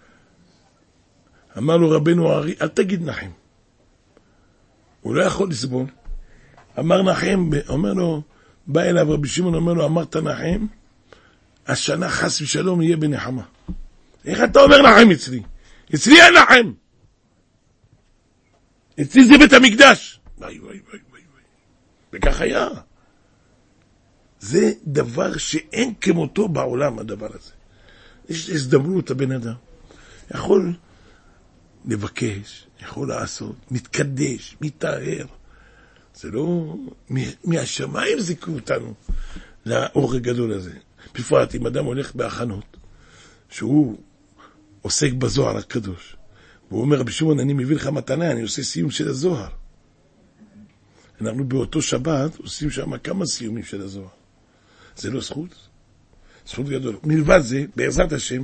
S1: אמר לו רבנו הארי, אל תגיד נחם. הוא לא יכול לסבול. אמר נחם, אומר לו, בא אליו רבי שמעון, אומר לו, אמרת נחם, השנה חס ושלום יהיה בנחמה. איך אתה אומר נחם אצלי? אצלי אין נחם. אצלי זה בית המקדש. וואי וואי וואי וואי. וכך היה. זה דבר שאין כמותו בעולם, הדבר הזה. יש הזדמנות הבן אדם. יכול לבקש, יכול לעשות, מתקדש, מתאר. זה לא, מהשמיים זיקו אותנו לאור הגדול הזה. בפרט אם אדם הולך בהכנות, שהוא עוסק בזוהר הקדוש, והוא אומר, רבי שמעון, אני מביא לך מתנה, אני עושה סיום של הזוהר. אנחנו באותו שבת עושים שם כמה סיומים של הזוהר. זה לא זכות? זכות גדול. מלבד זה, בעזרת השם,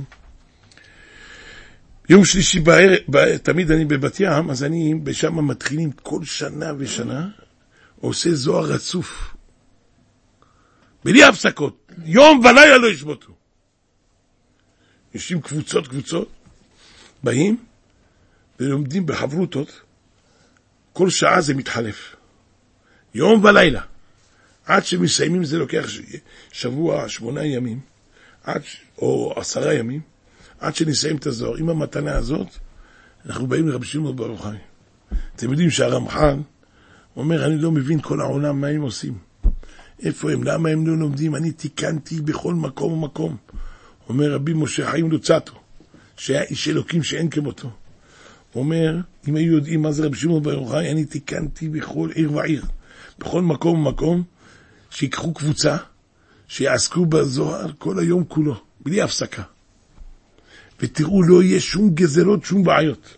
S1: יום שלישי בערב, תמיד אני בבת ים, אז אני בשם מתחילים כל שנה ושנה, עושה זוהר רצוף. בלי הפסקות. יום ולילה לא ישבותו. יושבים קבוצות קבוצות, באים ולומדים בחברותות, כל שעה זה מתחלף. יום ולילה. עד שמסיימים זה לוקח שבוע, שמונה ימים, עד, או עשרה ימים, עד שנסיים את הזוהר. עם המתנה הזאת, אנחנו באים לרבי שמעון בר יוחאי. אתם יודעים שהרמח"ל אומר, אני לא מבין כל העולם מה הם עושים. איפה הם? למה הם לא לומדים? אני תיקנתי בכל מקום ומקום. אומר רבי משה חיים לוצאטו, שהיה איש אלוקים שאין כמותו. אומר, אם היו יודעים מה זה רבי שמעון בר יוחאי, אני תיקנתי בכל עיר ועיר. בכל מקום ומקום, שיקחו קבוצה, שיעסקו בזוהר כל היום כולו, בלי הפסקה. ותראו, לא יהיה שום גזרות, שום בעיות.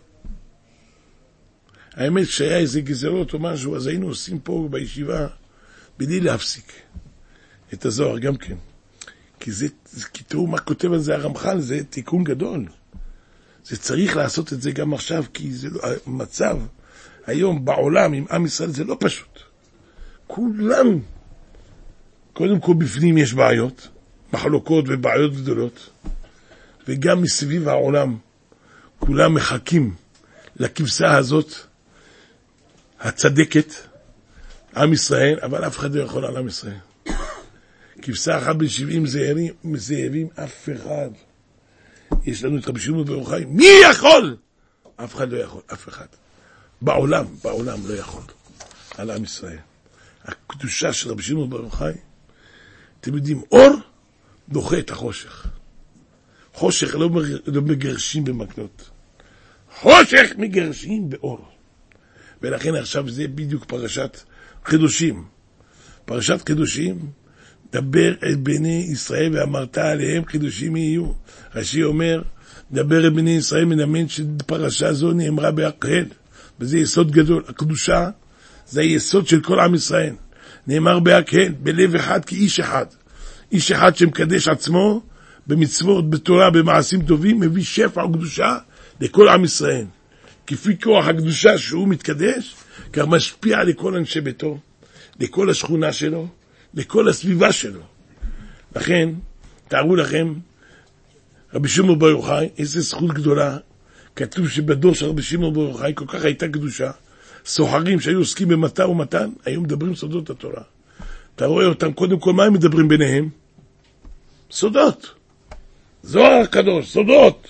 S1: האמת שהיה איזה גזרות או משהו, אז היינו עושים פה בישיבה, בלי להפסיק את הזוהר גם כן. כי זה, כי תראו מה כותב על זה הרמח"ל, זה תיקון גדול. זה צריך לעשות את זה גם עכשיו, כי זה לא, המצב היום בעולם עם עם ישראל זה לא פשוט. כולם, קודם כל בפנים יש בעיות, מחלוקות ובעיות גדולות, וגם מסביב העולם, כולם מחכים לכבשה הזאת, הצדקת, עם ישראל, אבל אף אחד לא יכול על עם ישראל. כבשה אחת בין שבעים זהירים, זהירים אף אחד. יש לנו את רבי שמעון בר יוחאי, מי יכול? אף אחד לא יכול, אף אחד. בעולם, בעולם לא יכול, על עם ישראל. הקדושה של רבי שמעון בר יוחאי, אתם יודעים, אור דוחה את החושך. חושך לא, לא מגרשים במקלות. חושך מגרשים באור. ולכן עכשיו זה בדיוק פרשת חידושים. פרשת חידושים, דבר את בני ישראל ואמרת עליהם חידושים יהיו. רש"י אומר, דבר את בני ישראל מנמן שפרשה זו נאמרה בהקהל. וזה יסוד גדול. הקדושה זה היסוד של כל עם ישראל. נאמר בהקהל, בלב אחד כאיש אחד. איש אחד שמקדש עצמו במצוות, בתורה, במעשים טובים, מביא שפע וקדושה לכל עם ישראל. כפי כוח הקדושה שהוא מתקדש, כך משפיע לכל אנשי ביתו, לכל השכונה שלו, לכל הסביבה שלו. לכן, תארו לכם, רבי שמעון בר יוחאי, איזו זכות גדולה, כתוב שבדור של רבי שמעון בר יוחאי כל כך הייתה קדושה, סוחרים שהיו עוסקים במשא ומתן, היו מדברים סודות התורה. אתה רואה אותם, קודם כל, מה הם מדברים ביניהם? סודות. זוהר הקדוש, סודות.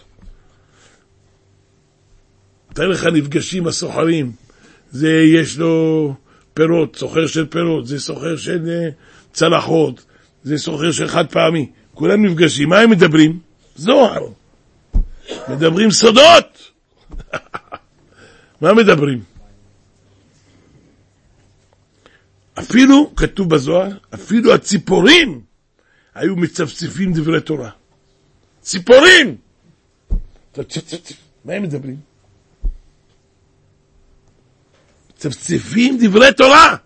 S1: תראה לך נפגשים הסוחרים, זה יש לו פירות, סוחר של פירות, זה סוחר של צלחות, זה סוחר של חד פעמי. כולם נפגשים, מה הם מדברים? זוהר. מדברים סודות. מה מדברים? אפילו, כתוב בזוהר, אפילו הציפורים היו מצפצפים דברי תורה. ציפורים! מה הם מדברים? מצפצפים דברי תורה.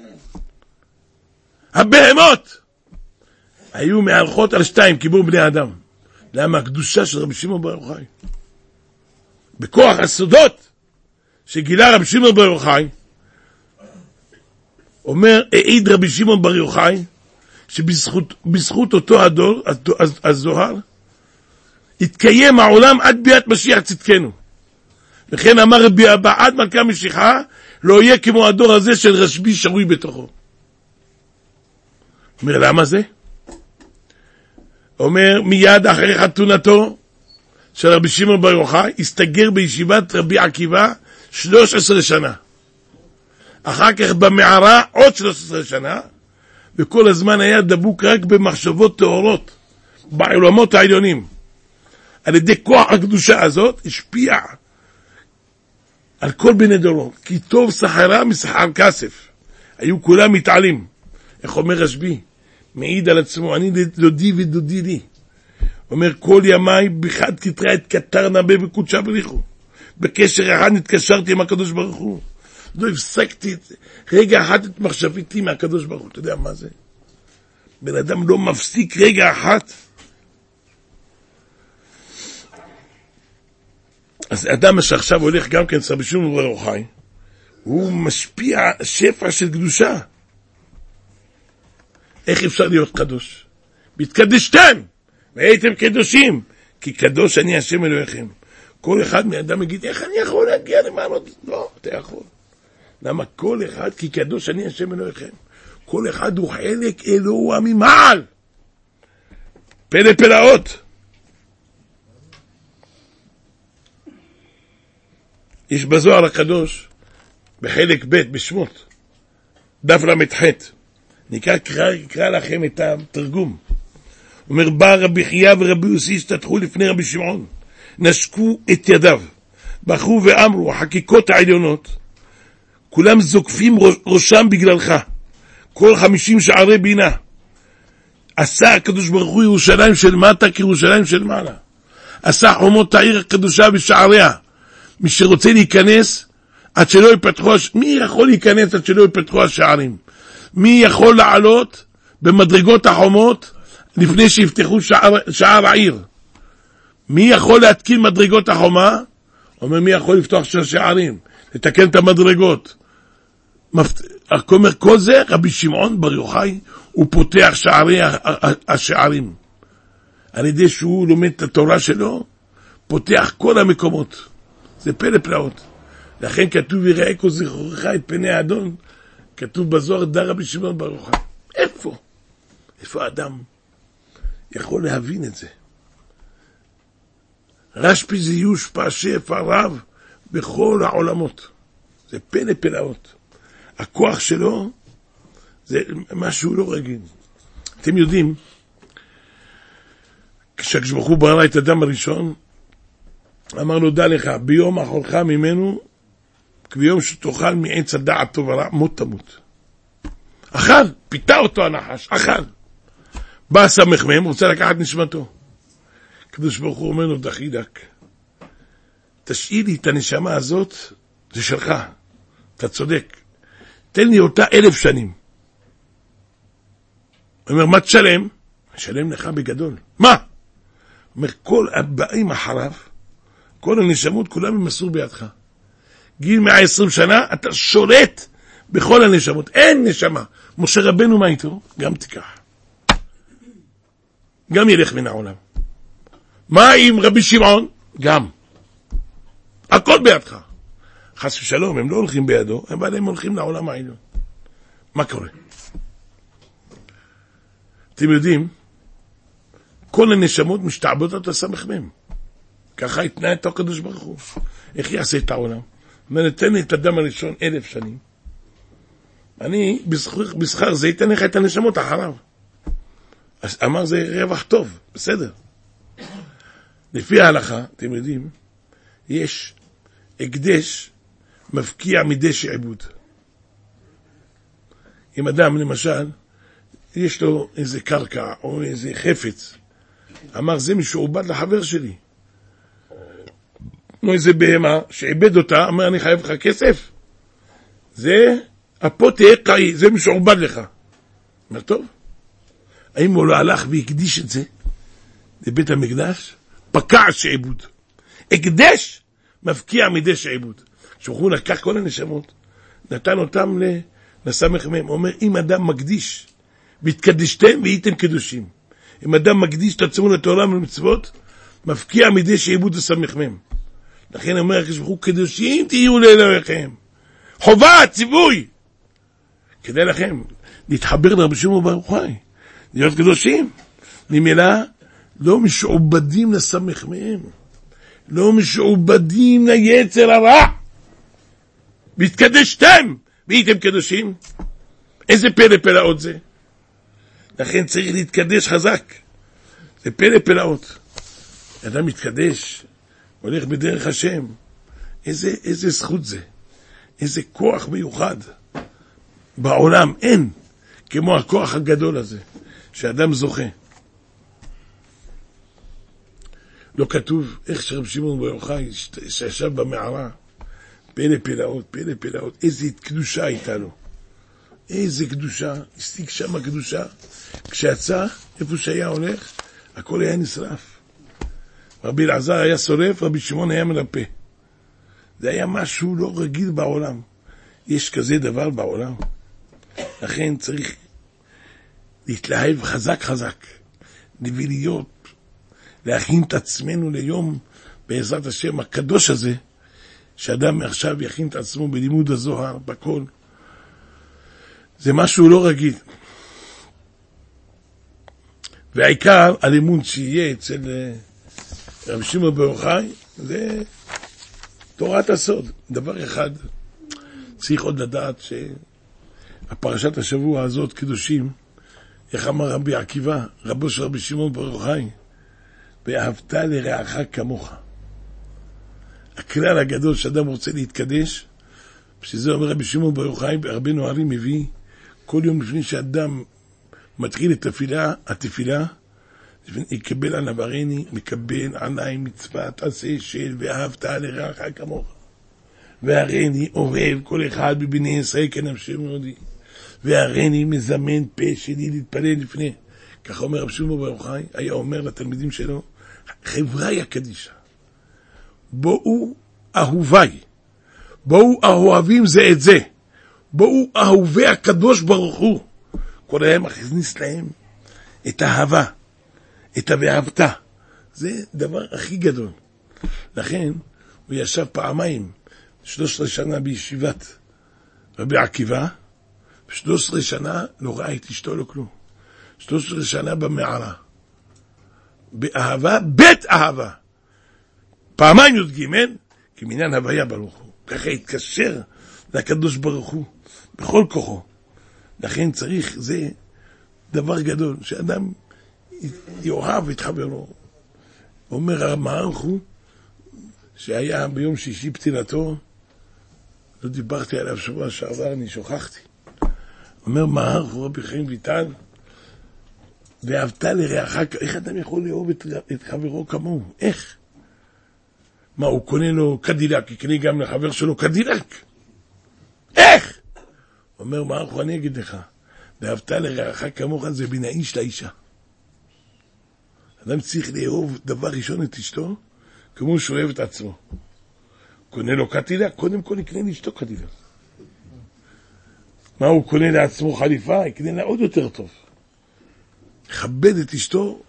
S1: הבהמות היו מהלכות על שתיים, כיבור בני אדם. למה? הקדושה של רבי שמעון בר יוחאי. בכוח הסודות שגילה רבי שמעון בר יוחאי, אומר, העיד רבי שמעון בר יוחאי, שבזכות בזכות אותו הדור, הזוהר, התקיים העולם עד ביאת משיח צדקנו. וכן אמר רבי אבא, עד מלכה משיחה, לא יהיה כמו הדור הזה של רשב"י שרוי בתוכו. אומר, למה זה? אומר, מיד אחרי חתונתו של רבי שמעון בר יוחאי, הסתגר בישיבת רבי עקיבא שלוש עשרה שנה. אחר כך במערה עוד שלוש עשרה שנה, וכל הזמן היה דבוק רק במחשבות טהורות, בעולמות העליונים. על ידי כוח הקדושה הזאת, השפיע על כל בני דורו. כי טוב סחרה מסחר כסף. היו כולם מתעלים. איך אומר רשב"י? מעיד על עצמו, אני דודי ודודי לי. אומר, כל ימיי בחד כתרה את קטר נבא וקודשה בריחו. בקשר אחד נתקשרתי עם הקדוש ברוך הוא. לא הפסקתי רגע אחד את מחשביתי מהקדוש ברוך הוא. אתה יודע מה זה? בן אדם לא מפסיק רגע אחת. אז אדם שעכשיו הולך גם כן רבי שמעון בר יוחאי, הוא משפיע שפע של קדושה. איך אפשר להיות קדוש? מתקדשתם והייתם קדושים, כי קדוש אני השם אלוהיכם. כל אחד מאדם יגיד, איך אני יכול להגיע למעלות? לא, אתה יכול. למה כל אחד? כי קדוש אני השם אלוהיכם. כל אחד הוא חלק אלוה ממעל. פלא פלאות. יש בזוהר הקדוש, בחלק ב' בשמות, דף למ"ח, נקרא, קרא, קרא לכם את התרגום. אומר, בא רבי חייא ורבי יוסי השתתחו לפני רבי שמעון, נשקו את ידיו, בחרו ואמרו, החקיקות העליונות, כולם זוקפים ראשם בגללך, כל חמישים שערי בינה. עשה הקדוש ברוך הוא ירושלים של מטה כירושלים של מעלה. עשה חומות העיר הקדושה בשעריה. מי שרוצה להיכנס, עד שלא יפתחו, מי יכול להיכנס עד שלא יפתחו השערים? מי יכול לעלות במדרגות החומות לפני שיפתחו שער, שער העיר? מי יכול להתקין מדרגות החומה? אומר, מי יכול לפתוח שערים? לתקן את המדרגות. אומר, כל זה רבי שמעון בר יוחאי, הוא פותח שערי השערים. על ידי שהוא לומד את התורה שלו, פותח כל המקומות. זה פלא פלאות. לכן כתוב, יראה כל זכורך את פני האדון, כתוב בזוהר, דר רבי שמעון בר יוחאי. איפה? איפה האדם יכול להבין את זה? רשב"י זה יושפע שפע רב בכל העולמות. זה פלא פלאות. הכוח שלו זה משהו לא רגיל. אתם יודעים, כשהקדוש ברוך הוא ברא את האדם הראשון, אמר לו, דע לך, ביום אכולך ממנו, ביום שתאכל מעץ הדעת טוב ורע, מות תמות. אכל, פיתה אותו הנחש, אכל. בא סמ"ם, רוצה לקחת נשמתו. הקדוש ברוך הוא אומר לו, דחידק, תשאיר לי את הנשמה הזאת, זה שלך, אתה צודק. תן לי אותה אלף שנים. הוא אומר, מה תשלם? תשלם לך בגדול. מה? הוא אומר, כל הבאים אחריו, כל הנשמות, כולם הם מסור בידך. גיל מאה ועשרים שנה, אתה שולט בכל הנשמות. אין נשמה. משה רבנו מה איתו? גם תיקח. גם ילך מן העולם. מה עם רבי שמעון? גם. הכל בידך. חס ושלום, הם לא הולכים בידו, אבל הם הולכים לעולם העליון. מה קורה? אתם יודעים, כל הנשמות משתעבדות לסמ"ם. ככה התנהל את הקדוש ברוך הוא. איך יעשה את העולם? אומר, תן לי את הדם הראשון אלף שנים. אני, בשכר, בשכר זה ייתן לך את הנשמות אחריו. אז אמר, זה רווח טוב, בסדר. לפי ההלכה, אתם יודעים, יש הקדש מפקיע מדשא עבוד. אם אדם, למשל, יש לו איזה קרקע או איזה חפץ, אמר, זה משועבד לחבר שלי. נו, איזה בהמה שעבד אותה, אמר, אני חייב לך כסף. זה, הפות תהיה קאי, זה משועבד לך. אומר, טוב. האם הוא לא הלך והקדיש את זה לבית המקדש? פקע שעבוד. הקדש מפקיע מדשא עבוד. כשהוא לקח כל הנשמות, נתן אותם לסמ"ם. הוא אומר, אם אדם מקדיש, והתקדשתם והייתם קדושים. אם אדם מקדיש תצאו לתורה ולמצוות, מפקיע מדשא עבוד לסמ"ם. לכן אומר, כשבחו קדושים תהיו לאלוהיכם. חובה, ציווי. כדאי לכם להתחבר לרבי שמעון בר יוחאי, להיות קדושים. ממילא לא משועבדים לסמ"ם, לא משועבדים ליצר הרע. והתקדשתם והייתם קדושים. איזה פלא פלאות זה? לכן צריך להתקדש חזק. זה פלא פלאות. אדם מתקדש, הולך בדרך השם. איזה, איזה זכות זה. איזה כוח מיוחד. בעולם אין כמו הכוח הגדול הזה, שאדם זוכה. לא כתוב איך שרב שמעון בר יוחאי שישב במערה, פלא פלאות, פלא פלאות, איזה קדושה הייתה לו. איזה קדושה, הסתיק שם קדושה. כשיצא, איפה שהיה הולך, הכל היה נשרף. רבי אלעזר היה שורף, רבי שמעון היה מרפא. זה היה משהו לא רגיל בעולם. יש כזה דבר בעולם. לכן צריך להתלהב חזק חזק, להיות, להכין את עצמנו ליום בעזרת השם הקדוש הזה, שאדם מעכשיו יכין את עצמו בלימוד הזוהר, בכל. זה משהו לא רגיל. והעיקר, הלימוד שיהיה אצל רבי שמעון בר יוחאי, זה תורת הסוד. דבר אחד, צריך עוד לדעת שהפרשת השבוע הזאת, קדושים, איך אמר רבי עקיבא, רבו של רבי שמעון בר יוחאי, ואהבת לרעך כמוך. הכלל הגדול שאדם רוצה להתקדש, שזה אומר רבי שמעון בר יוחאי, בהרבה נוהרים מביא, כל יום לפני שאדם מתחיל את התפילה, התפילה, יקבל על עברני, מקבל עליי מצוות עשה של ואהבת לרעך כמוך. והרני אוהב כל אחד בבני ישראל כנפשי מאודי. והרני מזמן פה שלי להתפלל לפני. ככה אומר רבי שמעון בר יוחאי, היה אומר לתלמידים שלו, חבריה קדישה. בואו אהוביי. בואו אוהבים זה את זה. בואו אהובי הקדוש ברוך הוא. כל היום הכניס להם את האהבה, את ה"ואהבת". זה דבר הכי גדול. לכן הוא ישב פעמיים, שלוש עשרה שנה בישיבת רבי עקיבא, ושלוש עשרה שנה לא ראה את אשתו לו כלום. שלוש עשרה שנה במערה. באהבה, בית אהבה. פעמיים י"ג, כמניין הוויה ברוך הוא. ככה התקשר לקדוש ברוך הוא, בכל כוחו. לכן צריך, זה דבר גדול, שאדם יאהב את חברו. אומר המערך הוא, שהיה ביום שישי פתילתו, לא דיברתי עליו שבוע שעבר, אני שוכחתי. אומר מהר, רבי חיים ויטל, ואהבת לרעך, איך אדם יכול לאהוב את, את חברו כמוהו? איך? מה, הוא קונה לו קדילק, יקנה גם לחבר שלו קדילק? איך? אומר מהר, אני אגיד לך, ואהבת לרעך כמוך זה בין האיש לאישה. אדם צריך לאהוב דבר ראשון את אשתו, כמו שהוא אוהב את עצמו. קונה לו קדילק, קודם כל יקנה לאשתו קדילק. מה, הוא קונה לעצמו חליפה, יקנה לה עוד יותר טוב. לכבד את אשתו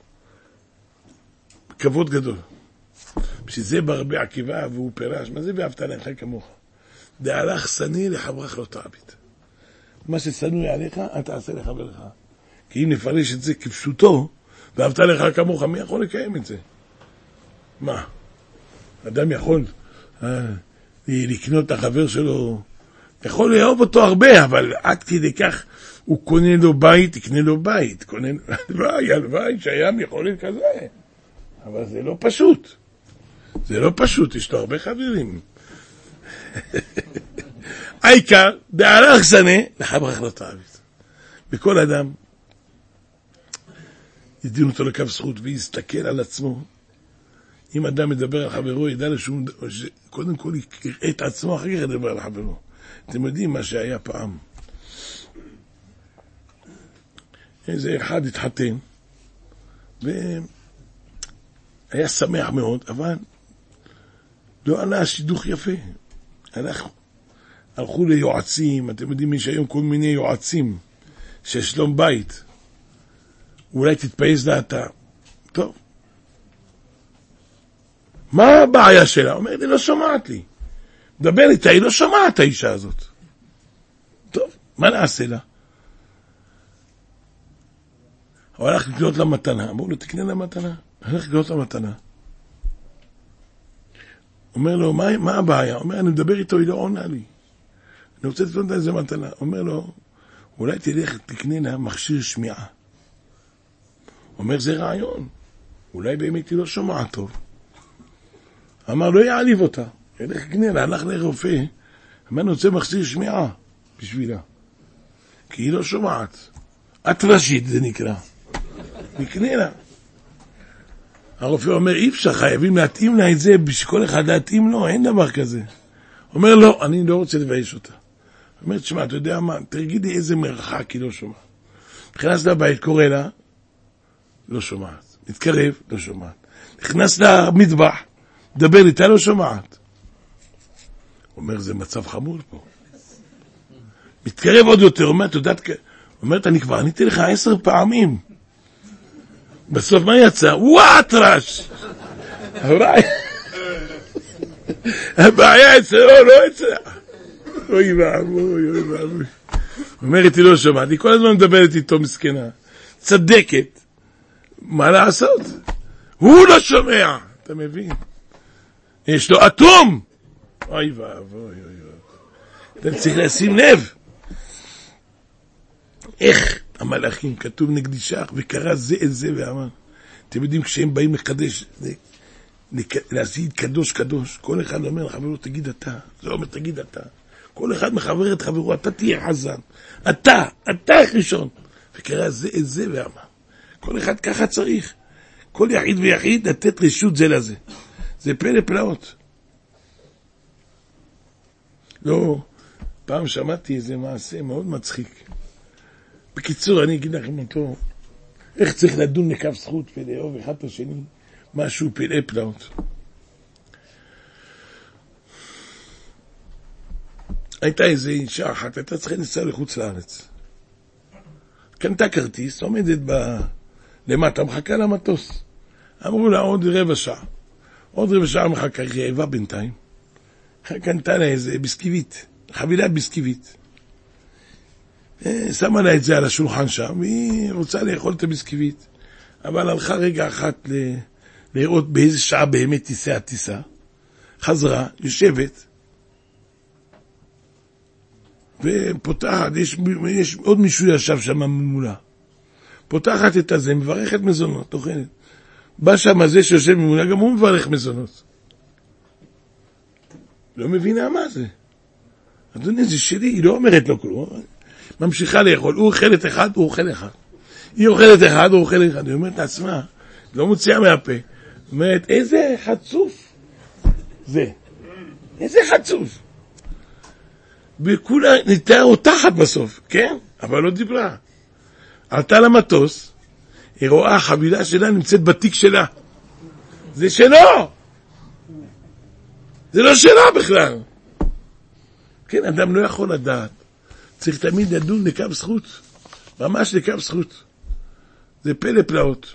S1: כבוד גדול. בשביל זה ברבי עקיבא והוא פירש, מה זה ואהבת לרעך כמוך? דהלך שניא לחברך לא תעביד. מה ששנוא עליך, אל תעשה לחברך. כי אם נפרש את זה כפשוטו, ואהבת לרעך כמוך, מי יכול לקיים את זה? מה? אדם יכול אה, לקנות את החבר שלו, יכול לאהוב אותו הרבה, אבל עד כדי כך הוא קונה לו בית, יקנה לו בית, קונה הלוואי, הלוואי שהים יכולים כזה. אבל זה לא פשוט. זה לא פשוט, יש לו הרבה חברים. העיקר, דהלך שניא לחברך לא תעביד. וכל אדם ידין אותו לקו זכות ויסתכל על עצמו. אם אדם מדבר על חברו, ידע לשום, קודם כל יראה את עצמו, אחר כך ידבר על חברו. אתם יודעים מה שהיה פעם. איזה אחד התחתן, והיה שמח מאוד, אבל לא עלה שידוך יפה. הלך, הלכו ליועצים, אתם יודעים, יש היום כל מיני יועצים, ששלום בית. אולי תתפייס דעתה. טוב. מה הבעיה שלה? אומר לי, לא שומעת לי. מדבר איתה, היא לא שומעת האישה הזאת. טוב, מה נעשה לה? הוא הלך לקנות לה מתנה. אמרו לו, תקנה לה מתנה. הלך לקנות לה מתנה. אומר לו, מה, מה הבעיה? אומר, אני מדבר איתו, היא לא עונה לי. אני רוצה לקנות לה איזה מתנה. אומר לו, אולי תלך, תקנה לה מכשיר שמיעה. אומר, זה רעיון. אולי באמת היא לא שומעת טוב. אמר, לא יעליב אותה. הלך לקנה לה, הלך לרופא. אמר, אני רוצה מכשיר שמיעה בשבילה. כי היא לא שומעת. את ראשית זה נקרא. נקנה לה. הרופא אומר, אי אפשר, חייבים להתאים לה את זה, בשכל אחד להתאים לו, אין דבר כזה. אומר, לא, אני לא רוצה לבייש אותה. אומר, תשמע, אתה יודע מה, תגידי איזה מרחק היא לא שומעת. נכנס לבית, קורא לה, לא שומעת. מתקרב, לא שומעת. נכנס למטבח, דבר איתה, לא שומעת. אומר, זה מצב חמור פה. מתקרב עוד יותר, אומר, אתה יודעת, אומרת, אני כבר עניתי לך עשר פעמים. בסוף מה יצא? וואט רש! הבעיה אצלו, לא אצלו. אוי ואבוי, אוי ואבוי. אומרת, היא לא שומעת, היא כל הזמן מדברת איתו מסכנה. צדקת. מה לעשות? הוא לא שומע. אתה מבין? יש לו אטום. אוי ואבוי, אוי ואבוי. אתה צריך לשים לב. איך המלאכים כתוב נקדישך וקרא זה את זה ואמר. אתם יודעים, כשהם באים לקדש, להשיג קדוש קדוש, כל אחד אומר לחברו, תגיד אתה. זה אומר, תגיד אתה. כל אחד מחבר את חברו, אתה תהיה חזן. אתה, אתה ראשון. וקרא זה את זה ואמר. כל אחד ככה צריך. כל יחיד ויחיד לתת רשות זה לזה. זה פלא פלאות. לא, פעם שמעתי איזה מעשה מאוד מצחיק. בקיצור, אני אגיד לכם אותו, איך צריך לדון לקו זכות ולאהוב אחד את השני, משהו פלא פלאות. הייתה איזו אישה אחת, הייתה צריכה לנסוע לחוץ לארץ. קנתה כרטיס, עומדת ב... למטה, מחכה למטוס. אמרו לה עוד רבע שעה. עוד רבע שעה מחכה, רעבה בינתיים. קנתה לה איזה ביסקיבית, חבילת ביסקיבית. שמה לה את זה על השולחן שם, והיא רוצה לאכול את הביסקיבית. אבל הלכה רגע אחת ל... לראות באיזה שעה באמת תיסע הטיסה. חזרה, יושבת, ופותחת, יש, יש עוד מישהו ישב שם ממולה. פותחת את הזה, מברכת מזונות, תוכנת. בא שם הזה שיושב ממולה, גם הוא מברך מזונות. לא מבינה מה זה. אדוני, זה שלי, היא לא אומרת לו כלום. ממשיכה לאכול, הוא אוכלת אחד, הוא אוכל אחד. היא אוכלת אחד, הוא אוכל אחד. היא אומרת לעצמה, לא מוציאה מהפה. אומרת, איזה חצוף זה. איזה חצוף. וכולה נתאר אותחת בסוף, כן? אבל לא דיברה. עלתה למטוס, היא רואה החבילה שלה נמצאת בתיק שלה. זה שלו! זה לא שלה בכלל. כן, אדם לא יכול לדעת. צריך תמיד לדון לקו זכות. ממש לקו זכות. זה פלא פלאות.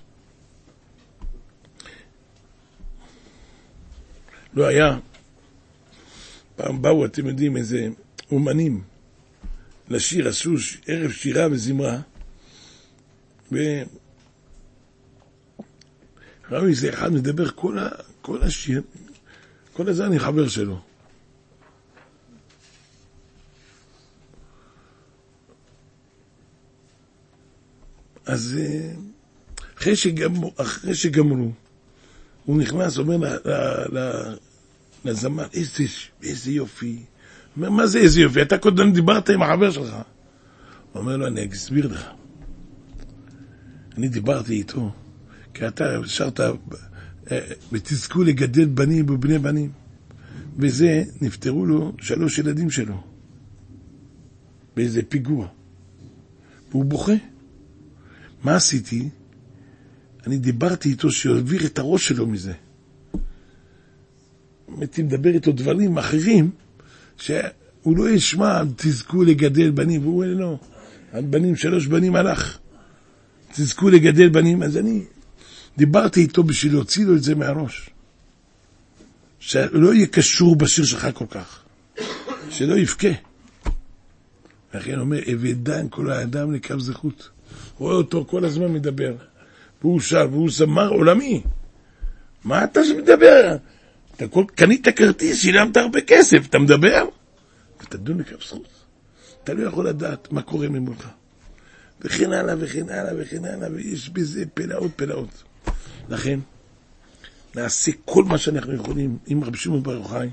S1: לא היה. פעם באו, אתם יודעים, איזה אומנים לשיר, עשו ערב שירה וזמרה. ו... ראו איזה אחד מדבר כל, ה... כל השיר, כל הזה אני חבר שלו. אז אחרי שגמרו, אחרי שגמרו, הוא נכנס, אומר ל, ל, ל, לזמן, איזה, איזה יופי. אומר, מה זה איזה יופי? אתה קודם דיברת עם החבר שלך. הוא אומר לו, אני אסביר לך. אני דיברתי איתו, כי אתה שרת, ותזכו לגדל בנים ובני בנים. וזה נפטרו לו שלוש ילדים שלו. באיזה פיגוע. והוא בוכה. מה עשיתי? אני דיברתי איתו שיעביר את הראש שלו מזה. הייתי מדבר איתו דברים אחרים, שהוא לא ישמע, תזכו לגדל בנים, והוא אומר לו, על בנים, שלוש בנים הלך. תזכו לגדל בנים, אז אני דיברתי איתו בשביל להוציא לו את זה מהראש. שלא יהיה קשור בשיר שלך כל כך. שלא יבכה. לכן אומר, אבדן כל האדם לקו זכות. רואה אותו כל הזמן מדבר. והוא שר, והוא זמר עולמי. מה אתה שמדבר? אתה כל... קנית כרטיס, שילמת הרבה כסף, אתה מדבר? ותדון לקו זכות. אתה לא יכול לדעת מה קורה ממולך. וכן הלאה, וכן הלאה, וכן הלאה, ויש בזה פלאות, פלאות. לכן, נעשה כל מה שאנחנו יכולים, עם רבי שמעון בר יוחאי,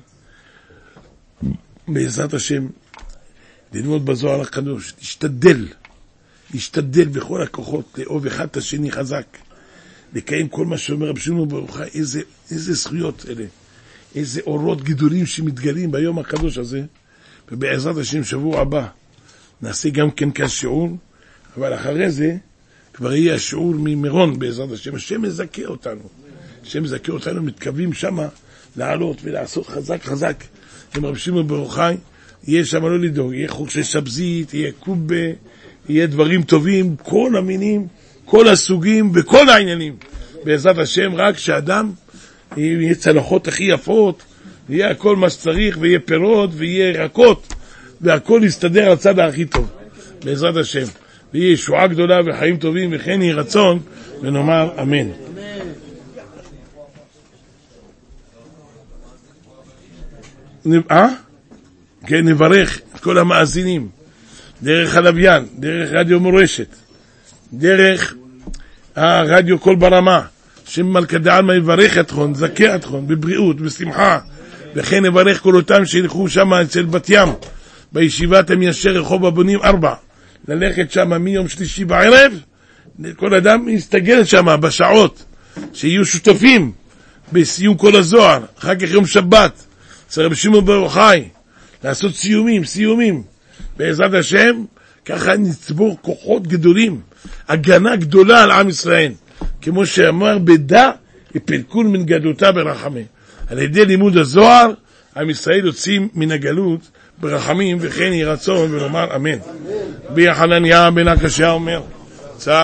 S1: בעזרת השם, ללמוד בזוהר הקדוש, להשתדל, להשתדל בכל הכוחות, לאהוב אחד את השני חזק, לקיים כל מה שאומר רבי שמעון בר יוחאי, איזה, איזה זכויות אלה, איזה אורות גדולים שמתגלים ביום הקדוש הזה, ובעזרת השם שבוע הבא, נעשה גם כן כשיעור, אבל אחרי זה, כבר יהיה השיעור ממירון בעזרת השם, השם מזכה אותנו, השם מזכה אותנו, מתקווים שמה לעלות ולעשות חזק חזק, עם רבי שמעון בר יוחאי, יהיה שם לא לדאוג, יהיה חוק של שבזית, יהיה קובה, יהיה דברים טובים, כל המינים, כל הסוגים וכל העניינים, בעזרת השם, רק שאדם יהיה צלחות הכי יפות, יהיה הכל מה שצריך, ויהיה פירות, ויהיה ירקות, והכל יסתדר על הצד הכי טוב, בעזרת השם. ויהיה ישועה גדולה וחיים טובים, וכן יהי רצון, ונאמר אמן. אה? כן, נברך את כל המאזינים, דרך הלוויין, דרך רדיו מורשת, דרך הרדיו כל ברמה, שם מלכה דעלמא יברך אתכם, זכה אתכם, בבריאות, בשמחה, וכן נברך כל אותם שילכו שם אצל בת ים, בישיבת המיישר רחוב הבונים ארבע, ללכת שם מיום שלישי בערב, כל אדם יסתגל שם בשעות, שיהיו שותפים בסיום כל הזוהר, אחר כך יום שבת, אצל רבי שמעון בר יוחאי, לעשות סיומים, סיומים, בעזרת השם, ככה נצבור כוחות גדולים, הגנה גדולה על עם ישראל, כמו שאמר בדע, יפלקון מן גדלותה ברחמים. על ידי לימוד הזוהר, עם ישראל יוצאים מן הגלות ברחמים, וכן יהי רצון ונאמר אמן. בי חנניה בן הקשיא אומר,